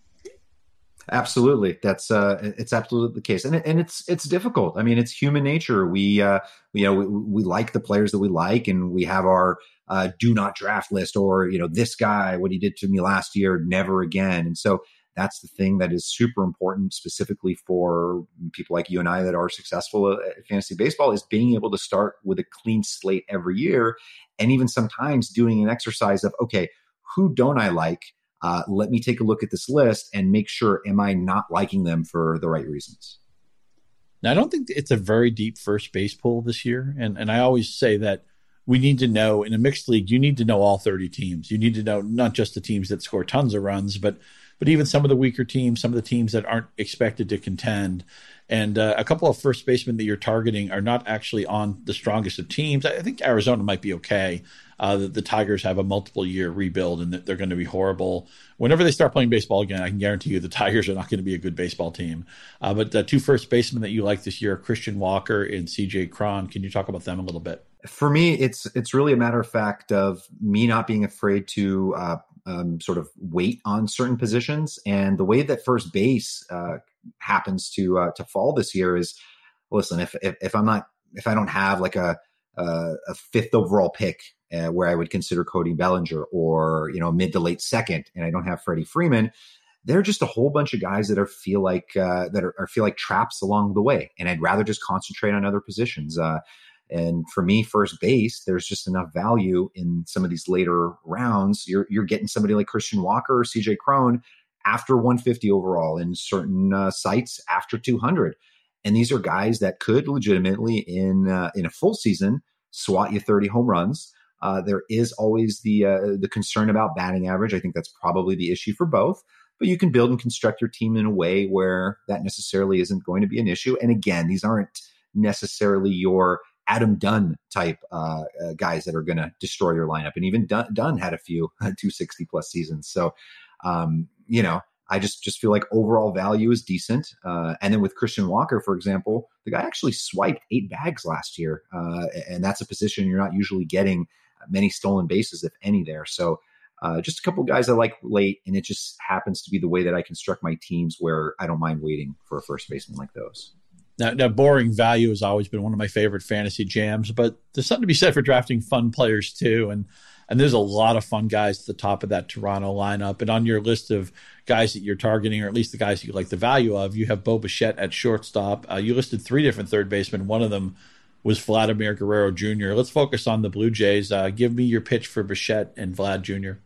Absolutely. That's uh it's absolutely the case. And and it's it's difficult. I mean, it's human nature. We uh we, you know we, we like the players that we like and we have our uh do not draft list or, you know, this guy, what he did to me last year, never again. And so that's the thing that is super important specifically for people like you and I that are successful at fantasy baseball is being able to start with a clean slate every year. And even sometimes doing an exercise of, okay, who don't I like? Uh, let me take a look at this list and make sure, am I not liking them for the right reasons? Now, I don't think it's a very deep first base pool this year. And, and I always say that we need to know in a mixed league, you need to know all thirty teams. You need to know not just the teams that score tons of runs, but but even some of the weaker teams, some of the teams that aren't expected to contend. And uh, a couple of first basemen that you're targeting are not actually on the strongest of teams. I think Arizona might be okay. Uh, the, the Tigers have a multiple year rebuild and they're going to be horrible. Whenever they start playing baseball again, I can guarantee you the Tigers are not going to be a good baseball team. Uh, but the two first basemen that you like this year are Christian Walker and C J Cron. Can you talk about them a little bit? For me, it's it's really a matter of fact of me not being afraid to uh, um, sort of wait on certain positions. And the way that first base uh, happens to uh, to fall this year is, listen, if, if if I'm not if I don't have like a uh, a fifth overall pick uh, where I would consider Cody Bellinger, or, you know, mid to late second, and I don't have Freddie Freeman, there are just a whole bunch of guys that are feel like uh, that are, are feel like traps along the way, and I'd rather just concentrate on other positions. Uh, and for me, first base, there's just enough value in some of these later rounds. You're you're getting somebody like Christian Walker or C J Cron after one fifty overall, in certain uh, sites after two hundred, and these are guys that could legitimately in uh, in a full season swat you thirty home runs. Uh, there is always the uh, the concern about batting average. I think that's probably the issue for both. But you can build and construct your team in a way where that necessarily isn't going to be an issue. And again, these aren't necessarily your Adam Dunn type uh, uh, guys that are going to destroy your lineup. And even Dunn, Dunn had a few two sixty plus seasons. So, um, you know, I just, just feel like overall value is decent. Uh, and then with Christian Walker, for example, the guy actually swiped eight bags last year. Uh, and that's a position you're not usually getting many stolen bases, if any, there. So, Uh, just a couple guys I like late, and it just happens to be the way that I construct my teams where I don't mind waiting for a first baseman like those. Now, now, boring value has always been one of my favorite fantasy jams, but there's something to be said for drafting fun players too. And and there's a lot of fun guys at the top of that Toronto lineup. And on your list of guys that you're targeting, or at least the guys you like the value of, you have Bo Bichette at shortstop. Uh, you listed three different third basemen. One of them was Vladimir Guerrero Junior Let's focus on the Blue Jays. Uh, give me your pitch for Bichette and Vlad Junior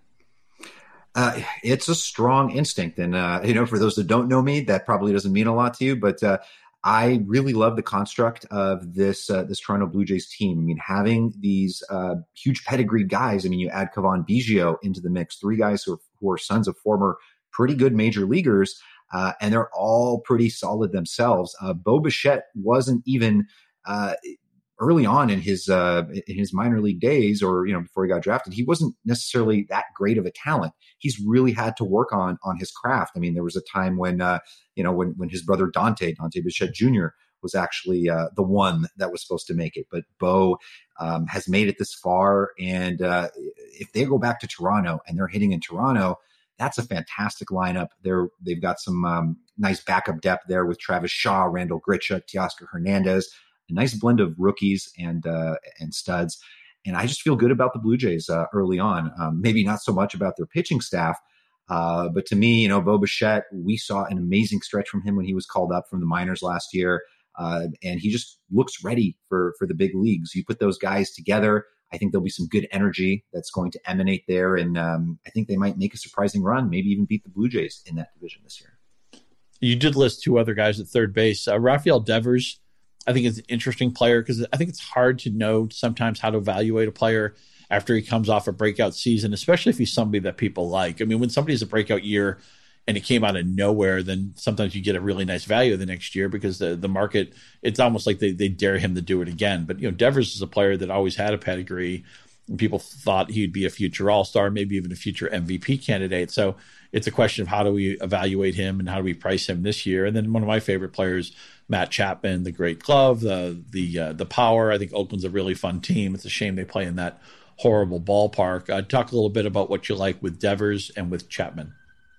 Uh, it's a strong instinct. And, uh, you know, for those that don't know me, that probably doesn't mean a lot to you, but, uh, I really love the construct of this, uh, this Toronto Blue Jays team. I mean, having these, uh, huge pedigree guys. I mean, you add Cavan Biggio into the mix, three guys who are, who are sons of former pretty good major leaguers. Uh, and they're all pretty solid themselves. Uh, Bo Bichette wasn't even, uh, early on in his uh, in his minor league days, or, you know, before he got drafted, he wasn't necessarily that great of a talent. He's really had to work on on his craft. I mean, there was a time when uh, you know when when his brother Dante Dante Bichette Junior was actually uh, the one that was supposed to make it, but Bo um, has made it this far. And uh, if they go back to Toronto and they're hitting in Toronto, that's a fantastic lineup. They're they've got some um, nice backup depth there with Travis Shaw, Randall Grichuk, Teoscar Hernandez. A nice blend of rookies and uh, and studs. And I just feel good about the Blue Jays uh, early on. Um, maybe not so much about their pitching staff, uh, but to me, you know, Bo Bichette, we saw an amazing stretch from him when he was called up from the minors last year. Uh, and he just looks ready for, for the big leagues. You put those guys together, I think there'll be some good energy that's going to emanate there. And um, I think they might make a surprising run, maybe even beat the Blue Jays in that division this year. You did list two other guys at third base. Uh, Rafael Devers, I think it's an interesting player because I think it's hard to know sometimes how to evaluate a player after he comes off a breakout season, especially if he's somebody that people like. I mean, when somebody has a breakout year and it came out of nowhere, then sometimes you get a really nice value the next year because the, the market, it's almost like they, they dare him to do it again. But, you know, Devers is a player that always had a pedigree, and people thought he'd be a future all-star, maybe even a future M V P candidate. So it's a question of how do we evaluate him and how do we price him this year? And then one of my favorite players, Matt Chapman, the great glove, the the uh, the power. I think Oakland's a really fun team. It's a shame they play in that horrible ballpark. Uh, talk a little bit about what you like with Devers and with Chapman.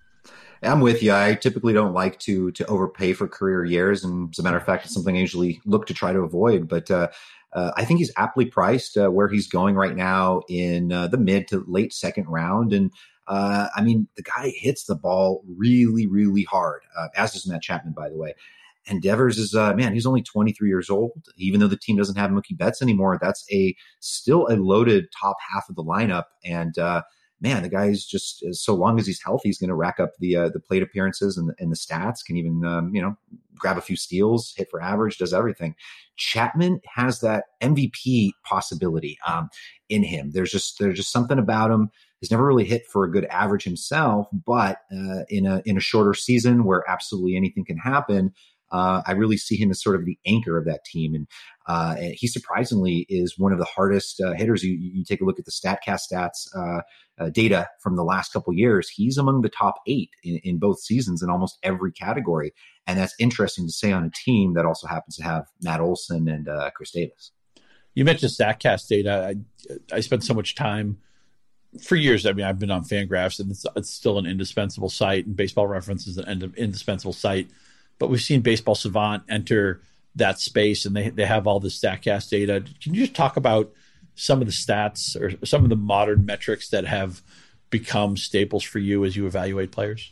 I'm with you. I typically don't like to to overpay for career years, and as a matter of fact, it's something I usually look to try to avoid. But uh, uh, I think he's aptly priced uh, where he's going right now in uh, the mid to late second round. And uh, I mean, the guy hits the ball really, really hard, uh, as does Matt Chapman, by the way. And Devers is, uh, man, he's only twenty-three years old. Even though the team doesn't have Mookie Betts anymore, that's a still a loaded top half of the lineup. And uh, man, the guy's just, so long as he's healthy, he's going to rack up the uh, the plate appearances and, and the stats. Can even, um, you know, grab a few steals, hit for average, does everything. Chapman has that M V P possibility um, in him. There's just there's just something about him. He's never really hit for a good average himself, but uh, in a in a shorter season where absolutely anything can happen, Uh, I really see him as sort of the anchor of that team. And uh, he surprisingly is one of the hardest uh, hitters. You, you take a look at the StatCast stats uh, uh, data from the last couple of years. He's among the top eight in, in both seasons in almost every category. And that's interesting to say on a team that also happens to have Matt Olson and uh, Chris Davis. You mentioned StatCast data. I, I spent so much time for years. I mean, I've been on Fangraphs, and it's, it's still an indispensable site, and Baseball Reference is an indispensable site. But we've seen Baseball Savant enter that space, and they they have all the StatCast data. Can you just talk about some of the stats or some of the modern metrics that have become staples for you as you evaluate players?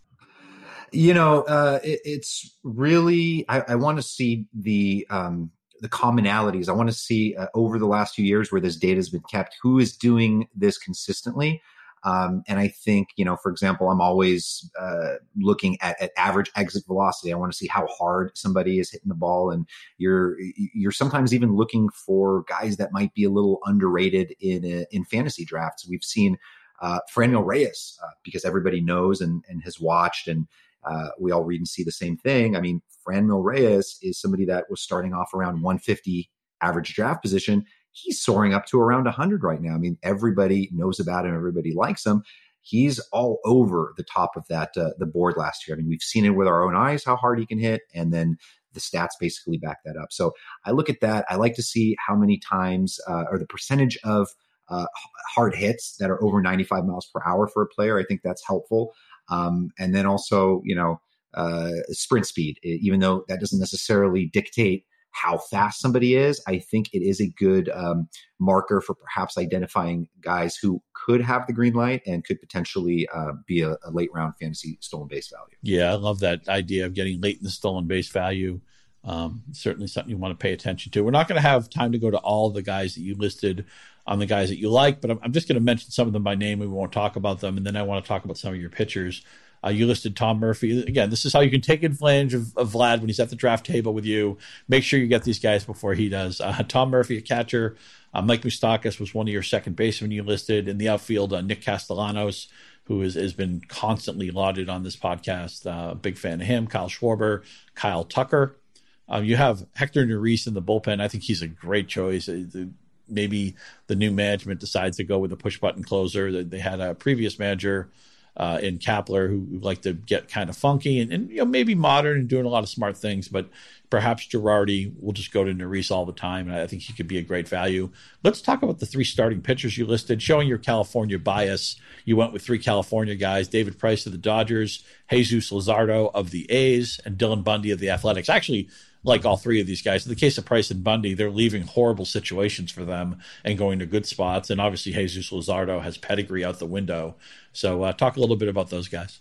You know, uh, it, it's really, I, I want to see the, um, the commonalities. I want to see uh, over the last few years where this data has been kept, who is doing this consistently. Um, and I think, you know, for example, I'm always uh, looking at, at average exit velocity. I want to see how hard somebody is hitting the ball. And you're, you're sometimes even looking for guys that might be a little underrated in, a, in fantasy drafts. We've seen uh, Franmil Reyes uh, because everybody knows and, and has watched, and Uh, we all read and see the same thing. I mean, Franmil Reyes is somebody that was starting off around one fifty average draft position. He's soaring up to around one hundred right now. I mean, everybody knows about him. Everybody likes him. He's all over the top of that, uh, the board last year. I mean, we've seen it with our own eyes, how hard he can hit. And then the stats basically back that up. So I look at that. I like to see how many times uh, or the percentage of uh, hard hits that are over ninety-five miles per hour for a player. I think that's helpful. Um, and then also, you know, uh, sprint speed, even though that doesn't necessarily dictate how fast somebody is, I think it is a good um, marker for perhaps identifying guys who could have the green light and could potentially uh, be a, a late round fantasy stolen base value. Yeah, I love that idea of getting late in the stolen base value. Um, certainly something you want to pay attention to. We're not going to have time to go to all the guys that you listed on the guys that you like, but I'm, I'm just going to mention some of them by name. We won't talk about them. And then I want to talk about some of your pitchers. Uh, you listed Tom Murphy. Again, this is how you can take advantage of, of Vlad when he's at the draft table with you. Make sure you get these guys before he does. Uh, Tom Murphy, a catcher. Uh, Mike Moustakas was one of your second basemen you listed. In the outfield, uh, Nick Castellanos, who is, has been constantly lauded on this podcast. Uh, big fan of him. Kyle Schwarber, Kyle Tucker. Uh, you have Hector Neris in the bullpen. I think he's a great choice. Uh, the, maybe the new management decides to go with a push-button closer. They, they had a previous manager uh, in Kapler who, who liked to get kind of funky and, and you know maybe modern and doing a lot of smart things, but perhaps Girardi will just go to Neris all the time, and I think he could be a great value. Let's talk about the three starting pitchers you listed. Showing your California bias, you went with three California guys: David Price of the Dodgers, Jesus Luzardo of the A's, and Dylan Bundy of the Athletics. Actually, like all three of these guys. In the case of Price and Bundy, they're leaving horrible situations for them and going to good spots. And obviously, Jesus Luzardo has pedigree out the window. So uh, talk a little bit about those guys.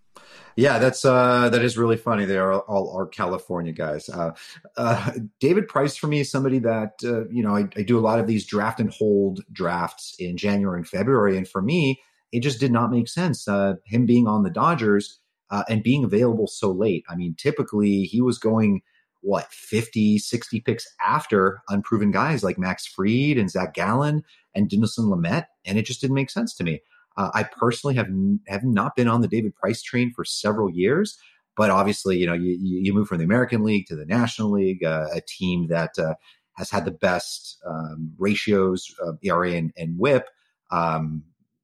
Yeah, that's uh, that is really funny. They are all our California guys. Uh, uh, David Price for me is somebody that uh, you know I, I do a lot of these draft and hold drafts in January and February, and for me, it just did not make sense. Uh, him being on the Dodgers uh, and being available so late. I mean, typically he was going what fifty, sixty picks after unproven guys like Max Fried and Zach Gallen and Dinelson Lamet, and it just didn't make sense to me. Uh, I personally have have not been on the David Price train for several years, but obviously, you know, you, you move from the American League to the National League, uh, a team that uh, has had the best um, ratios of E R A and, and whip um,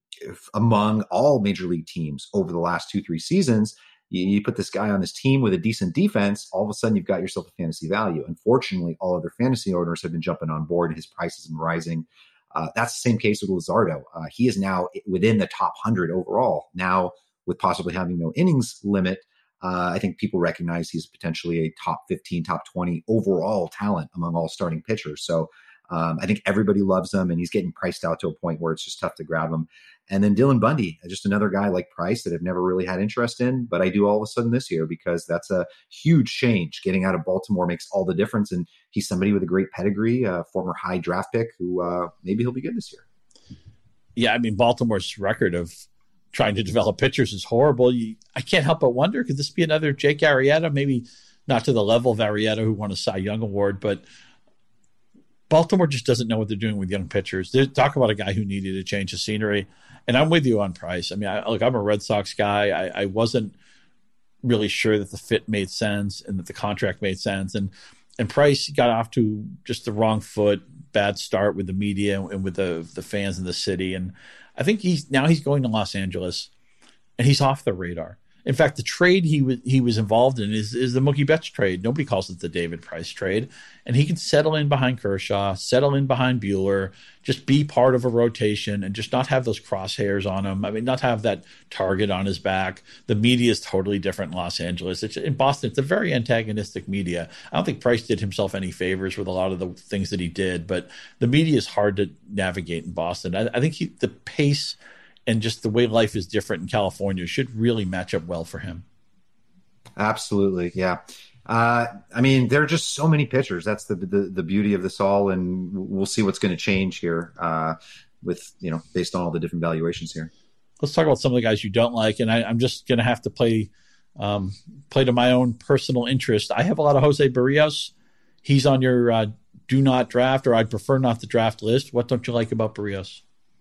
among all major league teams over the last two, three seasons. You, you put this guy on this team with a decent defense, all of a sudden you've got yourself a fantasy value. Unfortunately, all other fantasy owners have been jumping on board. His price has been rising. Uh, that's the same case with Luzardo. Uh, he is now within the top one hundred overall. Now, with possibly having no innings limit, uh, I think people recognize he's potentially a top fifteen, top twenty overall talent among all starting pitchers. So um, I think everybody loves him, and he's getting priced out to a point where it's just tough to grab him. And then Dylan Bundy, just another guy like Price that I've never really had interest in, but I do all of a sudden this year because that's a huge change. Getting out of Baltimore makes all the difference, and he's somebody with a great pedigree, a former high draft pick who uh, maybe he'll be good this year. Yeah, I mean, Baltimore's record of trying to develop pitchers is horrible. You, I can't help but wonder, could this be another Jake Arrieta? Maybe not to the level of Arrieta, who won a Cy Young Award, but Baltimore just doesn't know what they're doing with young pitchers. They talk about a guy who needed a change of scenery. And I'm with you on Price. I mean, I, look, I'm a Red Sox guy. I, I wasn't really sure that the fit made sense and that the contract made sense. And and Price got off to just the wrong foot, bad start with the media and with the the fans in the city. And I think he's now he's going to Los Angeles, and he's off the radar. In fact, the trade he was he was involved in is is the Mookie Betts trade. Nobody calls it the David Price trade, and he can settle in behind Kershaw, settle in behind Buehler, just be part of a rotation, and just not have those crosshairs on him. I mean, not have that target on his back. The media is totally different in Los Angeles. It's, in Boston, it's a very antagonistic media. I don't think Price did himself any favors with a lot of the things that he did, but the media is hard to navigate in Boston. I, I think he, the pace and just the way life is different in California should really match up well for him. Absolutely. Yeah. Uh, I mean, there are just so many pitchers. That's the, the, the beauty of this all. And we'll see what's going to change here uh, with, you know, based on all the different valuations here. Let's talk about some of the guys you don't like. And I, I'm just going to have to play, um, play to my own personal interest. I have a lot of Jose Barrios. He's on your uh, do not draft, or I'd prefer not to draft list. What don't you like about Barrios?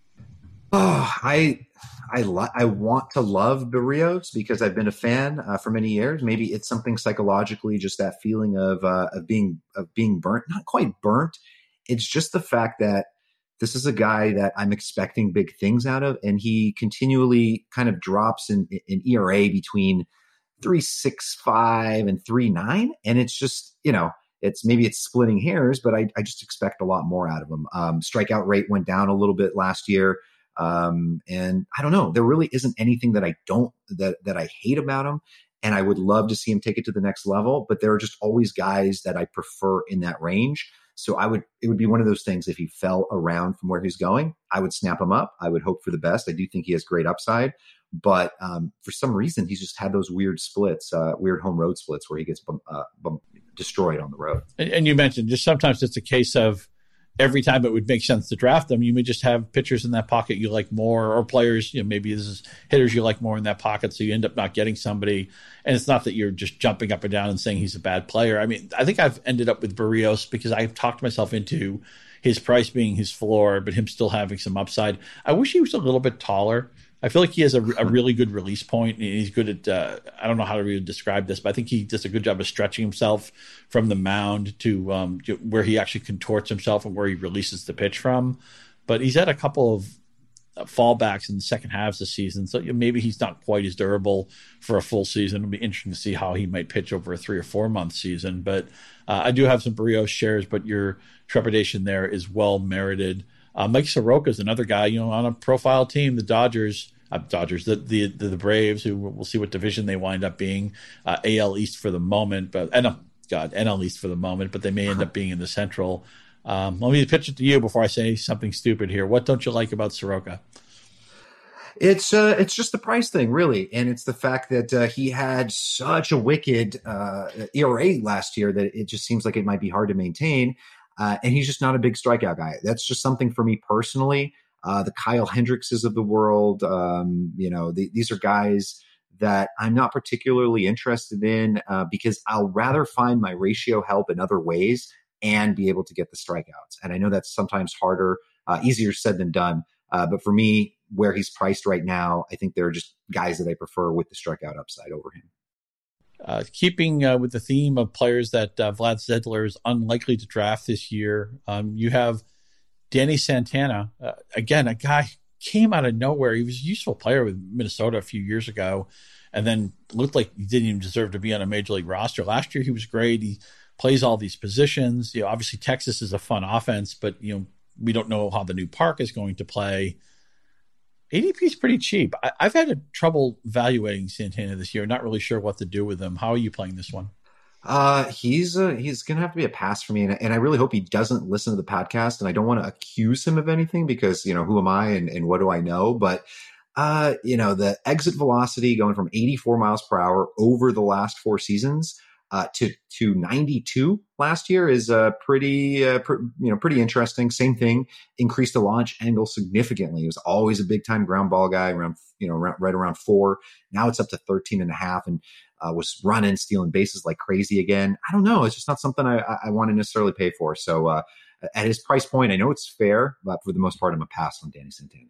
Oh, I, I, lo- I want to love Barrios because I've been a fan uh, for many years. Maybe it's something psychologically, just that feeling of uh, of being of being burnt. Not quite burnt. It's just the fact that this is a guy that I'm expecting big things out of, and he continually kind of drops in, in E R A between three six five and three nine, and it's just, you know, it's maybe it's splitting hairs, but I, I just expect a lot more out of him. Um, strikeout rate went down a little bit last year. Um, and I don't know, there really isn't anything that I don't, that, that I hate about him. And I would love to see him take it to the next level, but there are just always guys that I prefer in that range. So I would, it would be one of those things. If he fell around from where he's going, I would snap him up. I would hope for the best. I do think he has great upside, but, um, for some reason he's just had those weird splits, uh, weird home road splits where he gets, bum, uh, bum, destroyed on the road. And, and you mentioned just sometimes it's a case of, every time it would make sense to draft them, you may just have pitchers in that pocket you like more, or players, you know, maybe this is hitters you like more in that pocket. So you end up not getting somebody. And it's not that you're just jumping up and down and saying he's a bad player. I mean, I think I've ended up with Barrios because I've talked myself into his price being his floor, but him still having some upside. I wish he was a little bit taller. I feel like he has a, a really good release point, and he's good at, uh, I don't know how to really describe this, but I think he does a good job of stretching himself from the mound to, um, to where he actually contorts himself and where he releases the pitch from. But he's had a couple of fallbacks in the second halves of the season, so maybe he's not quite as durable for a full season. It'll be interesting to see how he might pitch over a three or four month season. But uh, I do have some Barrios shares, but your trepidation there is well merited. Uh, Mike Soroka is another guy, you know, on a profile team, the Dodgers, uh, Dodgers, the, the the the Braves, who we'll see what division they wind up being, uh, A L East for the moment, but and uh, God, N L East for the moment, but they may end up being in the Central. Um, let me pitch it to you before I say something stupid here. What don't you like about Soroka? It's uh, it's just the price thing, really, and it's the fact that uh, he had such a wicked uh, E R A last year that it just seems like it might be hard to maintain. Uh, and he's just not a big strikeout guy. That's just something for me personally. Uh, the Kyle Hendrickses of the world, um, you know, the, these are guys that I'm not particularly interested in uh, because I'll rather find my ratio help in other ways and be able to get the strikeouts. And I know that's sometimes harder, uh, easier said than done. Uh, but for me, where he's priced right now, I think there are just guys that I prefer with the strikeout upside over him. Uh, keeping uh, with the theme of players that uh, Vlad Zedler is unlikely to draft this year, um, you have Danny Santana. Uh, again, a guy came out of nowhere. He was a useful player with Minnesota a few years ago, and then looked like he didn't even deserve to be on a major league roster. Last year, he was great. He plays all these positions. You know, obviously, Texas is a fun offense, but you know, we don't know how the new park is going to play. A D P is pretty cheap. I, I've had a trouble evaluating Santana this year. Not really sure what to do with him. How are you playing this one? Uh, he's uh, he's going to have to be a pass for me. And, and I really hope he doesn't listen to the podcast. And I don't want to accuse him of anything because, you know, who am I and, and what do I know? But, uh, you know, the exit velocity going from eighty-four miles per hour over the last four seasons uh, to to ninety-two last year is uh, pretty, uh, pr- you know, pretty interesting. Same thing, increased the launch angle significantly. He was always a big time ground ball guy around, you know, right, right around four. Now it's up to thirteen and a half and uh, was running, stealing bases like crazy again. I don't know. It's just not something I, I want to necessarily pay for. So uh, at his price point, I know it's fair, but for the most part, I'm a pass on Danny Santana.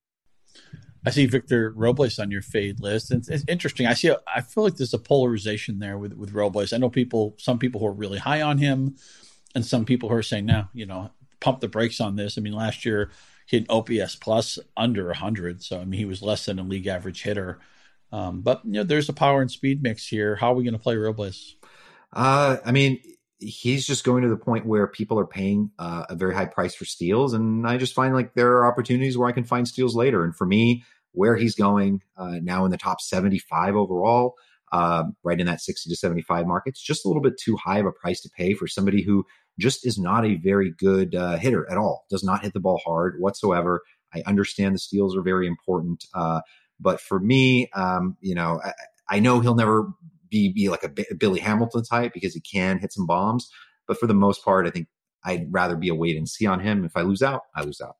I see Victor Robles on your fade list. It's, it's interesting. I see. A, I feel like there's a polarization there with, with Robles. I know people, some people who are really high on him, and some people who are saying, "No, you know, pump the brakes on this." I mean, last year he had O P S plus under one hundred, so I mean he was less than a league average hitter. Um, but you know, there's a power and speed mix here. How are we going to play Robles? Uh, I mean, he's just going to the point where people are paying uh, a very high price for steals. And I just find like there are opportunities where I can find steals later. And for me, where he's going uh, now in the top seventy-five overall, uh, right in that sixty to seventy-five mark, it's just a little bit too high of a price to pay for somebody who just is not a very good uh, hitter at all, does not hit the ball hard whatsoever. I understand the steals are very important. Uh, but for me, um, you know, I, I know he'll never be, be like a, B- a Billy Hamilton type because he can hit some bombs. But for the most part, I think I'd rather be a wait and see on him. If I lose out, I lose out.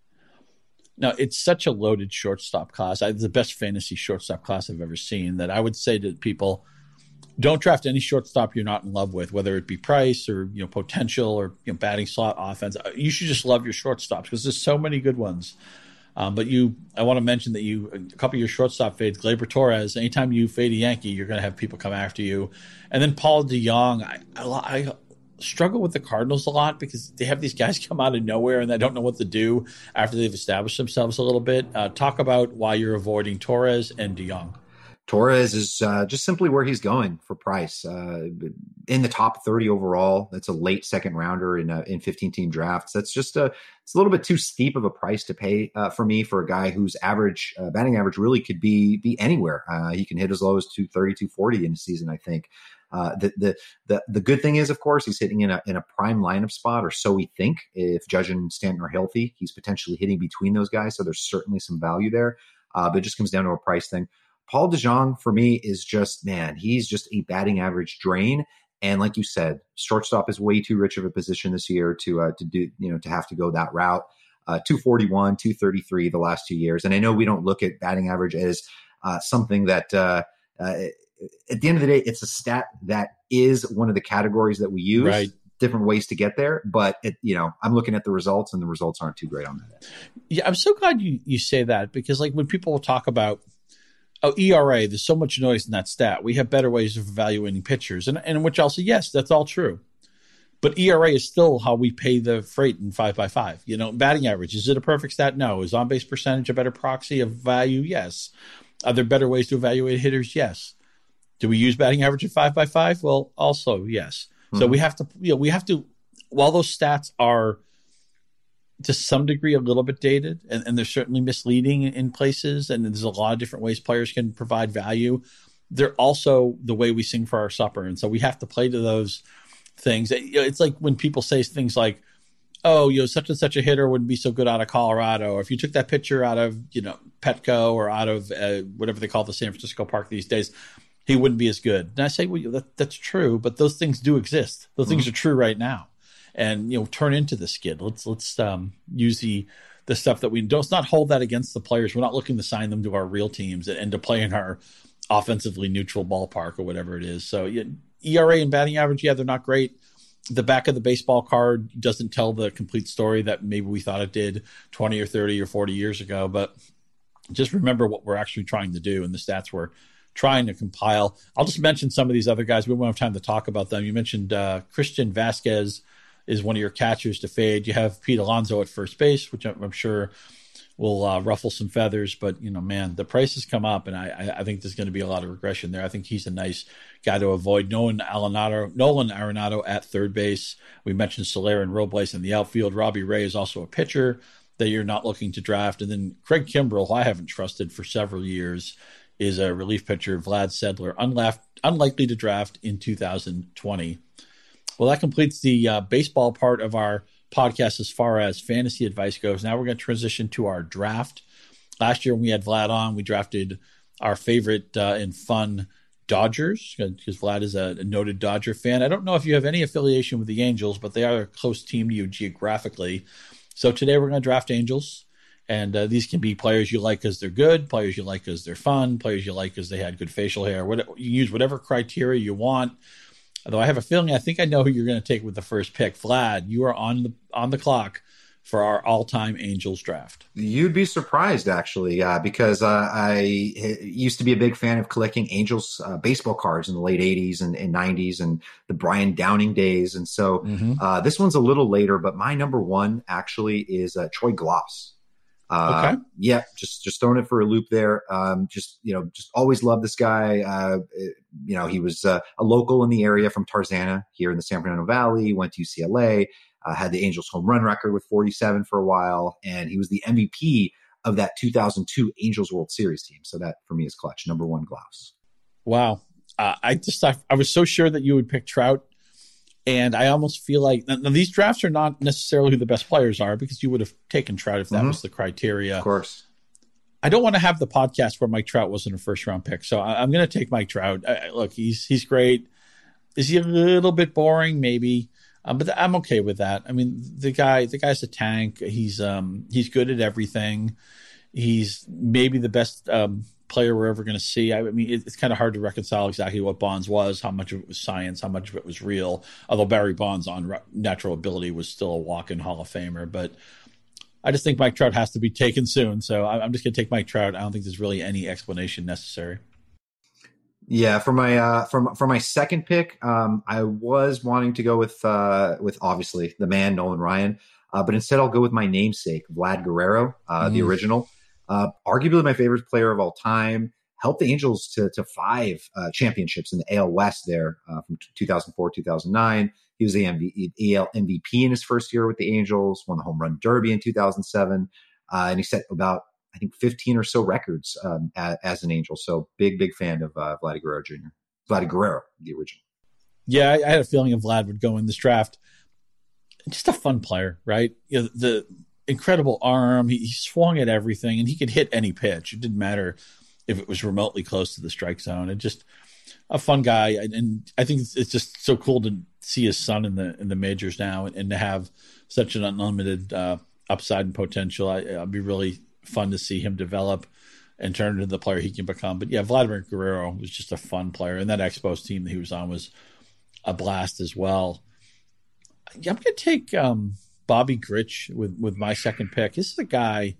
Now, it's such a loaded shortstop class. I, the best fantasy shortstop class I've ever seen, that I would say to people, don't draft any shortstop you're not in love with, whether it be price or, you know, potential or, you know, batting slot offense. You should just love your shortstops because there's so many good ones. Um, but you, I want to mention that you, a couple of your shortstop fades, Gleyber Torres, anytime you fade a Yankee, you're going to have people come after you. And then Paul DeJong, I, I, I struggle with the Cardinals a lot because they have these guys come out of nowhere and they don't know what to do after they've established themselves a little bit. Uh, talk about why you're avoiding Torres and DeJong. Torres is uh, just simply where he's going for price. Uh, in the top thirty overall, that's a late second rounder in uh, in fifteen team drafts. That's just a it's a little bit too steep of a price to pay uh, for me for a guy whose average uh, batting average really could be be anywhere. Uh, he can hit as low as two thirty, two forty in a season, I think. Uh, the, the the the good thing is, of course, he's hitting in a in a prime lineup spot, or so we think. If Judge and Stanton are healthy, he's potentially hitting between those guys, so there's certainly some value there. Uh, but it just comes down to a price thing. Paul DeJong, for me, is just, man, he's just a batting average drain. And like you said, shortstop is way too rich of a position this year to uh, to do, you know, to have to go that route. Uh, two forty-one, two thirty-three the last two years. And I know we don't look at batting average as uh, something that uh, uh, at the end of the day, it's a stat that is one of the categories that we use. Right. Different ways to get there, but it, you know, I'm looking at the results, and the results aren't too great on that. Yeah, I'm so glad you you say that, because like when people talk about oh, E R A, there's so much noise in that stat. We have better ways of evaluating pitchers, and and which I'll say, yes, that's all true. But E R A is still how we pay the freight in five by five. You know, batting average, is it a perfect stat? No. Is on base percentage a better proxy of value? Yes. Are there better ways to evaluate hitters? Yes. Do we use batting average at five by five? Well, also yes. Mm-hmm. So we have to, you know, we have to, while those stats are to some degree a little bit dated, and, and they're certainly misleading in places, and there's a lot of different ways players can provide value, they're also the way we sing for our supper. And so we have to play to those things. It's like when people say things like, oh, you know, such and such a hitter wouldn't be so good out of Colorado. Or if you took that pitcher out of, you know, Petco or out of uh, whatever they call the San Francisco Park these days, he wouldn't be as good. And I say, well, that, that's true, but those things do exist. Those mm-hmm. things are true right now. And, you know, turn into the skid. Let's let's um, use the the stuff that we don't. Let's not hold that against the players. We're not looking to sign them to our real teams and, and to play in our offensively neutral ballpark or whatever it is. So yeah, E R A and batting average, yeah, they're not great. The back of the baseball card doesn't tell the complete story that maybe we thought it did twenty or thirty or forty years ago. But just remember what we're actually trying to do and the stats we're trying to compile. I'll just mention some of these other guys. We won't have time to talk about them. You mentioned uh, Christian Vasquez is one of your catchers to fade. You have Pete Alonso at first base, which I'm sure will uh, ruffle some feathers. But, you know, man, the prices come up, and I, I think there's going to be a lot of regression there. I think he's a nice guy to avoid. Nolan Arenado, Nolan Arenado at third base. We mentioned Soler and Robles in the outfield. Robbie Ray is also a pitcher that you're not looking to draft. And then Craig Kimbrell, who I haven't trusted for several years, is a relief pitcher. Vlad Sedler, unlaf- unlikely to draft in two thousand twenty. Well, that completes the uh, baseball part of our podcast as far as fantasy advice goes. Now we're going to transition to our draft. Last year when we had Vlad on, we drafted our favorite uh, and fun Dodgers, because Vlad is a, a noted Dodger fan. I don't know if you have any affiliation with the Angels, but they are a close team to you geographically. So today we're going to draft Angels. And uh, these can be players you like because they're good, players you like because they're fun, players you like because they had good facial hair. What, you use whatever criteria you want. Although I have a feeling, I think I know who you're going to take with the first pick. Vlad, you are on the on the clock for our all-time Angels draft. You'd be surprised, actually, uh, because uh, I used to be a big fan of collecting Angels uh, baseball cards in the late eighties and, and nineties and the Brian Downing days. And so mm-hmm. uh, this one's a little later, but my number one actually is uh, Troy Glaus. Uh, Okay. Yeah, just just throwing it for a loop there. Um, just you know, just always loved this guy. Uh, you know, he was uh, a local in the area from Tarzana here in the San Fernando Valley. Went to U C L A. Uh, had the Angels home run record with forty-seven for a while, and he was the M V P of that two thousand two Angels World Series team. So that for me is clutch. Number one, Glaus. Wow. Uh, I just I, I was so sure that you would pick Trout. And I almost feel like now these drafts are not necessarily who the best players are, because you would have taken Trout if that mm-hmm. was the criteria. Of course. I don't want to have the podcast where Mike Trout wasn't a first round pick. So I, I'm going to take Mike Trout. I, look, he's he's great. Is he a little bit boring? Maybe. Um, but I'm okay with that. I mean, the guy, the guy's a tank. He's um, he's good at everything. He's maybe the best um, player we're ever going to see. I mean, it, it's kind of hard to reconcile exactly what Bonds was, how much of it was science, how much of it was real. Although Barry Bonds on re- natural ability was still a walk-in Hall of Famer. But I just think Mike Trout has to be taken soon. So I, I'm just going to take Mike Trout. I don't think there's really any explanation necessary. Yeah, for my uh, from for my second pick, um, I was wanting to go with uh, with obviously the man Nolan Ryan, uh, but instead I'll go with my namesake Vlad Guerrero, uh, mm. the original, uh, arguably my favorite player of all time. Helped the Angels to to five uh, championships in the A L West there uh, from two thousand four two thousand nine. He was the A L M V P in his first year with the Angels. Won the Home Run Derby in two thousand seven, uh, and he set about I think fifteen or so records um, as, as an Angel. So big, big fan of uh, Vlad Guerrero Junior Vlad Guerrero, the original. Yeah, I, I had a feeling of Vlad would go in this draft. Just a fun player, right? You know, the incredible arm. He, he swung at everything, and he could hit any pitch. It didn't matter if it was remotely close to the strike zone. And just a fun guy. And, and I think it's, it's just so cool to see his son in the in the majors now, and, and to have such an unlimited uh, upside and potential. I, I'll be really fun to see him develop and turn into the player he can become. But yeah, Vladimir Guerrero was just a fun player, and that Expos team that he was on was a blast as well. Yeah, I'm going to take um, Bobby Grich with, with my second pick. This is a guy,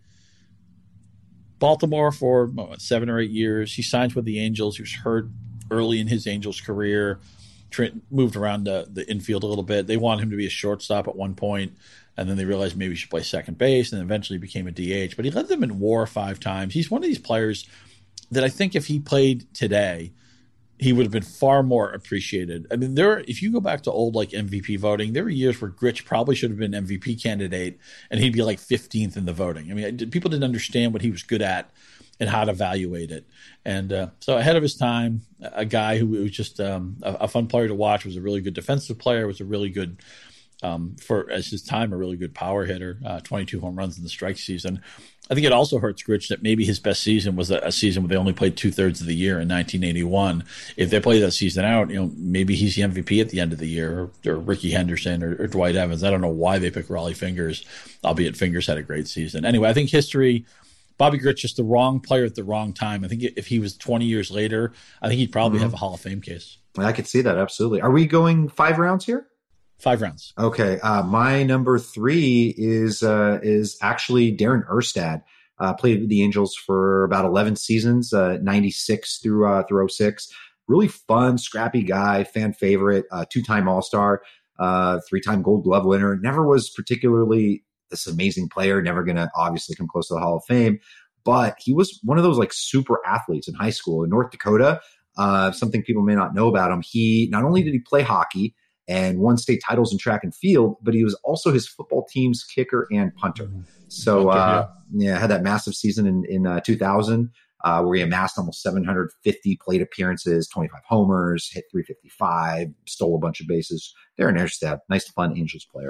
Baltimore for what, seven or eight years. He signs with the Angels. He was hurt early in his Angels career. Trent moved around the, the infield a little bit. They wanted him to be a shortstop at one point, and then they realized maybe he should play second base, and then eventually became a D H. But he led them in WAR five times. He's one of these players that I think if he played today, he would have been far more appreciated. I mean, there are, if you go back to old like M V P voting, there were years where Grich probably should have been M V P candidate, and he'd be like fifteenth in the voting. I mean, people didn't understand what he was good at and how to evaluate it. And uh, so ahead of his time, a guy who was just um, a, a fun player to watch, was a really good defensive player, was a really good, um, for as his time, a really good power hitter, uh, twenty-two home runs in the strike season. I think it also hurts Grich that maybe his best season was a, a season where they only played two thirds of the year in nineteen eighty-one. If they play that season out, you know, maybe he's the M V P at the end of the year, or, or Ricky Henderson or, or Dwight Evans. I don't know why they picked Raleigh Fingers, albeit Fingers had a great season. Anyway, I think history, Bobby Grich, just the wrong player at the wrong time. I think if he was twenty years later, I think he'd probably mm-hmm. have a Hall of Fame case. I could see that. Absolutely. Are we going five rounds here? Five rounds. Okay. Uh, my number three is, uh, is actually Darren Erstad. Uh, played with the Angels for about eleven seasons, uh, ninety-six through, uh, through oh six. Really fun, scrappy guy, fan favorite, uh, two-time All-Star, uh, three-time Gold Glove winner. Never was particularly this amazing player, never going to obviously come close to the Hall of Fame, but he was one of those like super athletes in high school in North Dakota. Uh, something people may not know about him. He, not only did he play hockey and won state titles in track and field, but he was also his football team's kicker and punter. So, uh, yeah, had that massive season in, in uh, two thousand uh, where he amassed almost seven hundred fifty plate appearances, twenty-five homers, hit three fifty-five, stole a bunch of bases. Darren Erstad, nice, fun Angels player.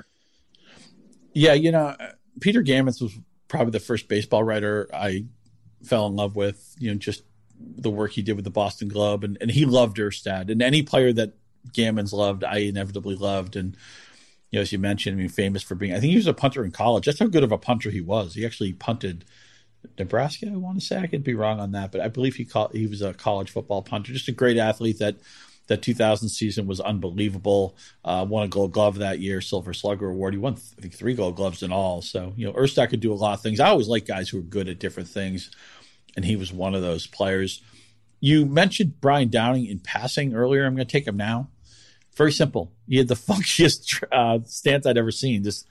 Yeah, you know, Peter Gammons was probably the first baseball writer I fell in love with, you know, just the work he did with the Boston Globe. And, and he loved Erstad. And any player that Gammons loved, I inevitably loved. And, you know, as you mentioned, I mean, famous for being, I think he was a punter in college. That's how good of a punter he was. He actually punted Nebraska, I want to say. I could be wrong on that, but I believe he called, he was a college football punter. Just a great athlete. That that two thousand season was unbelievable. Uh, won a Gold Glove that year, Silver Slugger Award. He won, I think, three Gold Gloves in all. So, you know, Erstad could do a lot of things. I always like guys who are good at different things, and he was one of those players. You mentioned Brian Downing in passing earlier. I'm going to take him now. Very simple. He had the funkiest uh, stance I'd ever seen. Just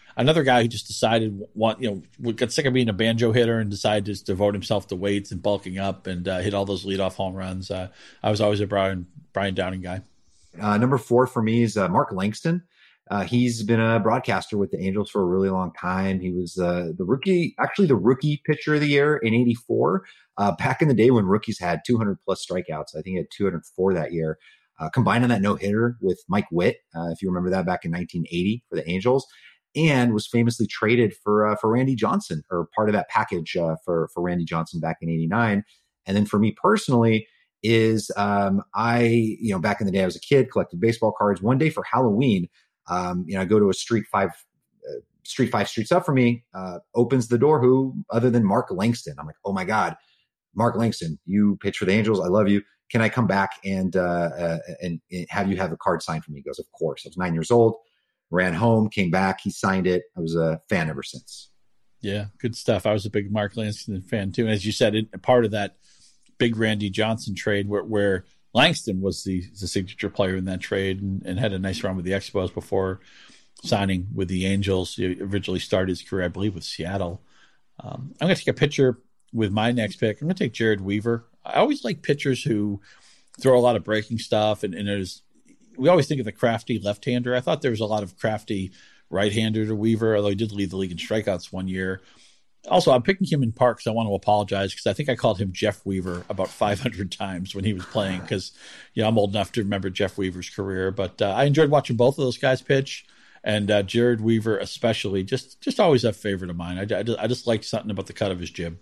another guy who just decided, want you know, got sick of being a banjo hitter and decided to just devote himself to weights and bulking up and uh, hit all those leadoff home runs. Uh, I was always a Brian Brian Downing guy. Uh, number four for me is uh, Mark Langston. Uh, he's been a broadcaster with the Angels for a really long time. He was uh, the rookie, actually the rookie pitcher of the year in eighty-four. Uh, back in the day when rookies had two hundred plus strikeouts, I think he had two hundred four that year. Uh, combined on that no-hitter with Mike Witt, uh, if you remember that back in nineteen eighty for the Angels, and was famously traded for uh, for Randy Johnson, or part of that package uh, for for Randy Johnson back in eighty-nine. And then for me personally is um, I, you know, back in the day I was a kid, collected baseball cards. One day for Halloween, um, you know, I go to a street five, uh, street five streets up for me, uh, opens the door. Who other than Mark Langston? I'm like, oh my God, Mark Langston, you pitch for the Angels. I love you. Can I come back and, uh, uh, and, and have you have a card signed for me? He goes, of course. I was nine years old, ran home, came back. He signed it. I was a fan ever since. Yeah, good stuff. I was a big Mark Langston fan too. And as you said, it, part of that big Randy Johnson trade where, where Langston was the, the signature player in that trade and, and had a nice run with the Expos before signing with the Angels. He originally started his career, I believe, with Seattle. Um, I'm going to take a picture with my next pick. I'm going to take Jered Weaver. I always like pitchers who throw a lot of breaking stuff. And, and there's, we always think of the crafty left-hander. I thought there was a lot of crafty right-hander to Weaver, although he did lead the league in strikeouts one year. Also, I'm picking him in part because I want to apologize because I think I called him Jeff Weaver about five hundred times when he was playing because, you know, I'm old enough to remember Jeff Weaver's career. But uh, I enjoyed watching both of those guys pitch. And uh, Jered Weaver especially, just just always a favorite of mine. I, I, just, I just liked something about the cut of his jib.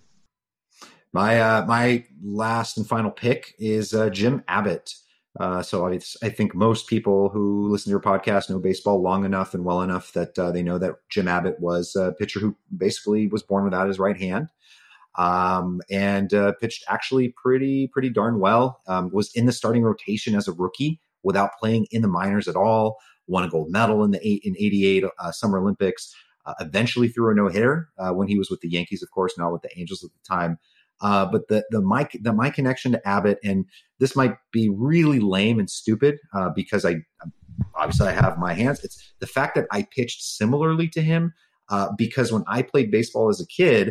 My uh, my last and final pick is uh, Jim Abbott. Uh, so I, I think most people who listen to your podcast know baseball long enough and well enough that uh, they know that Jim Abbott was a pitcher who basically was born without his right hand, um, and uh, pitched actually pretty pretty darn well. Um, was in the starting rotation as a rookie without playing in the minors at all. Won a gold medal in the eight, in eighty-eight uh, Summer Olympics. Uh, eventually threw a no hitter uh, when he was with the Yankees, of course, not with the Angels at the time. Uh, but the the my the my connection to Abbott, and this might be really lame and stupid uh, because I obviously I have my hands. It's the fact that I pitched similarly to him uh, because when I played baseball as a kid,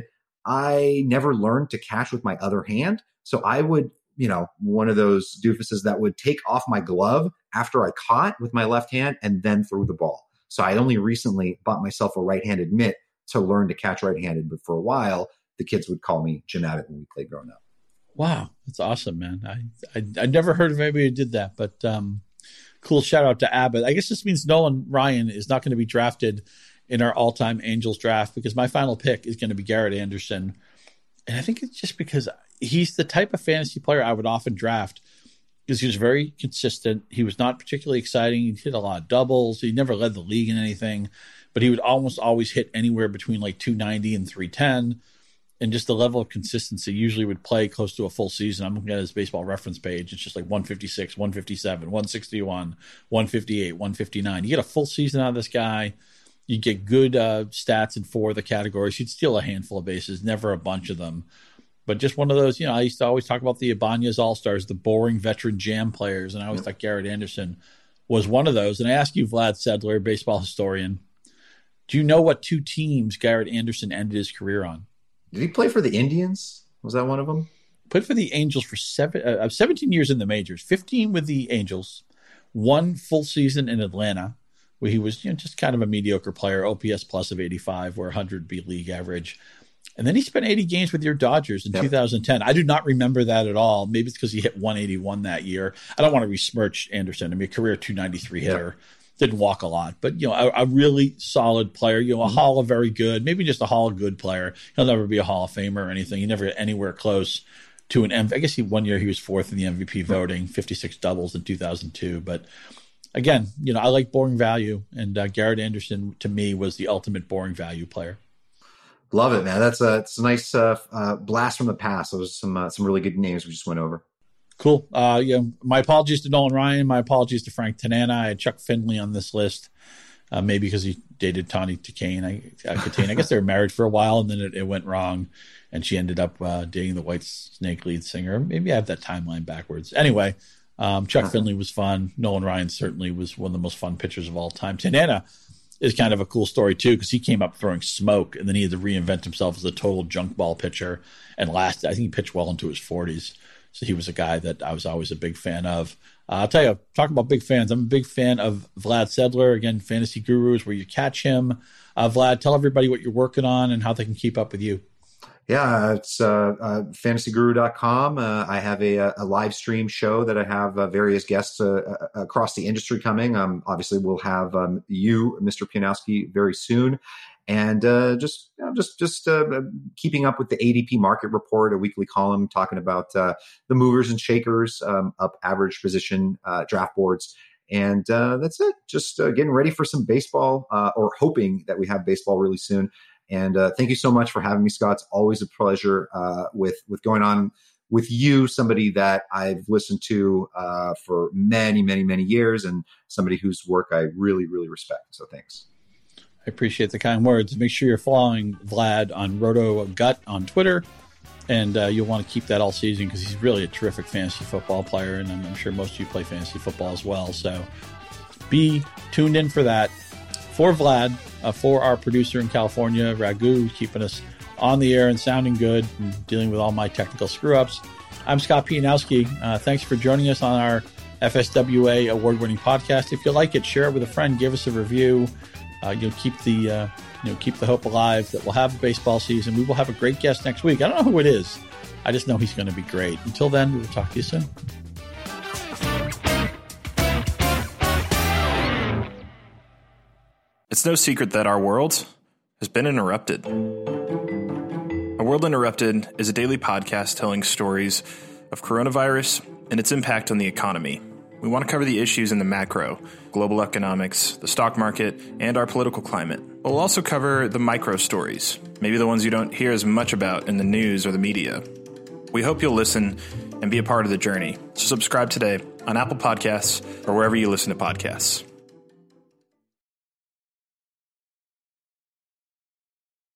I never learned to catch with my other hand. So I would, you know, one of those doofuses that would take off my glove after I caught with my left hand and then threw the ball. So I only recently bought myself a right-handed mitt to learn to catch right-handed, but for a while, the kids would call me Jim Abbott when we played growing up. Wow, that's awesome, man. I I, I never heard of anybody who did that, but um, cool shout out to Abbott. I guess this means Nolan Ryan is not going to be drafted in our all-time Angels draft because my final pick is going to be Garrett Anderson. And I think it's just because he's the type of fantasy player I would often draft because he was very consistent. He was not particularly exciting. He hit a lot of doubles. He never led the league in anything, but he would almost always hit anywhere between like two ninety and three ten. And just the level of consistency usually would play close to a full season. I'm looking at his baseball reference page. It's just like one fifty-six, one fifty-seven, one sixty-one, one fifty-eight, one fifty-nine. You get a full season out of this guy. You get good uh, stats in four of the categories. He'd steal a handful of bases, never a bunch of them. But just one of those, you know, I used to always talk about the Ibanez All-Stars, the boring veteran jam players. And I always thought Garrett Anderson was one of those. And I ask you, Vlad Sedler, baseball historian, do you know what two teams Garrett Anderson ended his career on? Did he play for the Indians? Was that one of them? Played for the Angels for seven, uh, seventeen years in the majors, fifteen with the Angels, one full season in Atlanta, where he was, you know, just kind of a mediocre player, O P S plus of eighty-five, where one hundred be league average. And then he spent eighty games with your Dodgers in yep. two thousand ten. I do not remember that at all. Maybe it's because he hit one eighty-one that year. I don't want to besmirch Anderson. I mean, a career two ninety-three hitter. Yep. Didn't walk a lot, but, you know, a, a really solid player, you know, a Hall of very good, maybe just a Hall of good player. He'll never be a Hall of Famer or anything. He never got anywhere close to an M V P. I guess he, one year he was fourth in the M V P voting, fifty-six doubles in two thousand two. But again, you know, I like boring value, and uh, Garrett Anderson to me was the ultimate boring value player. Love it, man. That's a, it's a nice uh, uh, blast from the past. Those some, uh, some really good names we just went over. Cool. Uh, yeah, my apologies to Nolan Ryan. My apologies to Frank Tanana. I had Chuck Finley on this list, uh, maybe because he dated Tawny Katane. I, uh, Katane. I guess they were married for a while, and then it, it went wrong, and she ended up uh, dating the White Snake lead singer. Maybe I have that timeline backwards. Anyway, um, Chuck uh-huh. Finley was fun. Nolan Ryan certainly was one of the most fun pitchers of all time. Tanana is kind of a cool story too, because he came up throwing smoke and then he had to reinvent himself as a total junk ball pitcher. And last, I think he pitched well into his forties. So he was a guy that I was always a big fan of. Uh, I'll tell you, talk about big fans. I'm a big fan of Vlad Sedler. Again, Fantasy Guru is where you catch him. Uh, Vlad, tell everybody what you're working on and how they can keep up with you. Yeah, it's uh, uh, fantasy guru dot com. Uh, I have a, a live stream show that I have uh, various guests uh, uh, across the industry coming. Um, obviously, we'll have um, you, Mister Pianowski, very soon. And uh, just you know, just just uh, keeping up with the A D P market report, a weekly column talking about uh, the movers and shakers um, up average position uh, draft boards. And uh, that's it. Just uh, getting ready for some baseball uh, or hoping that we have baseball really soon. And uh, thank you so much for having me, Scott. It's always a pleasure uh, with with going on with you, somebody that I've listened to uh, for many, many, many years and somebody whose work I really, really respect. So thanks. I appreciate the kind words. Make sure you're following Vlad on Roto Gut on Twitter, and uh, you'll want to keep that all season because he's really a terrific fantasy football player, and I'm, I'm sure most of you play fantasy football as well. So be tuned in for that. For Vlad, uh, for our producer in California, Raghu, keeping us on the air and sounding good and dealing with all my technical screw-ups, I'm Scott Pianowski. Uh, thanks for joining us on our F S W A award-winning podcast. If you like it, share it with a friend, give us a review. Uh, you'll keep the uh, you know keep the hope alive that we'll have a baseball season. We will have a great guest next week. I don't know who it is. I just know he's going to be great. Until then, we will talk to you soon. It's no secret that our world has been interrupted. A World Interrupted is a daily podcast telling stories of coronavirus and its impact on the economy. We want to cover the issues in the macro, global economics, the stock market, and our political climate. But we'll also cover the micro stories, maybe the ones you don't hear as much about in the news or the media. We hope you'll listen and be a part of the journey. So subscribe today on Apple Podcasts or wherever you listen to podcasts.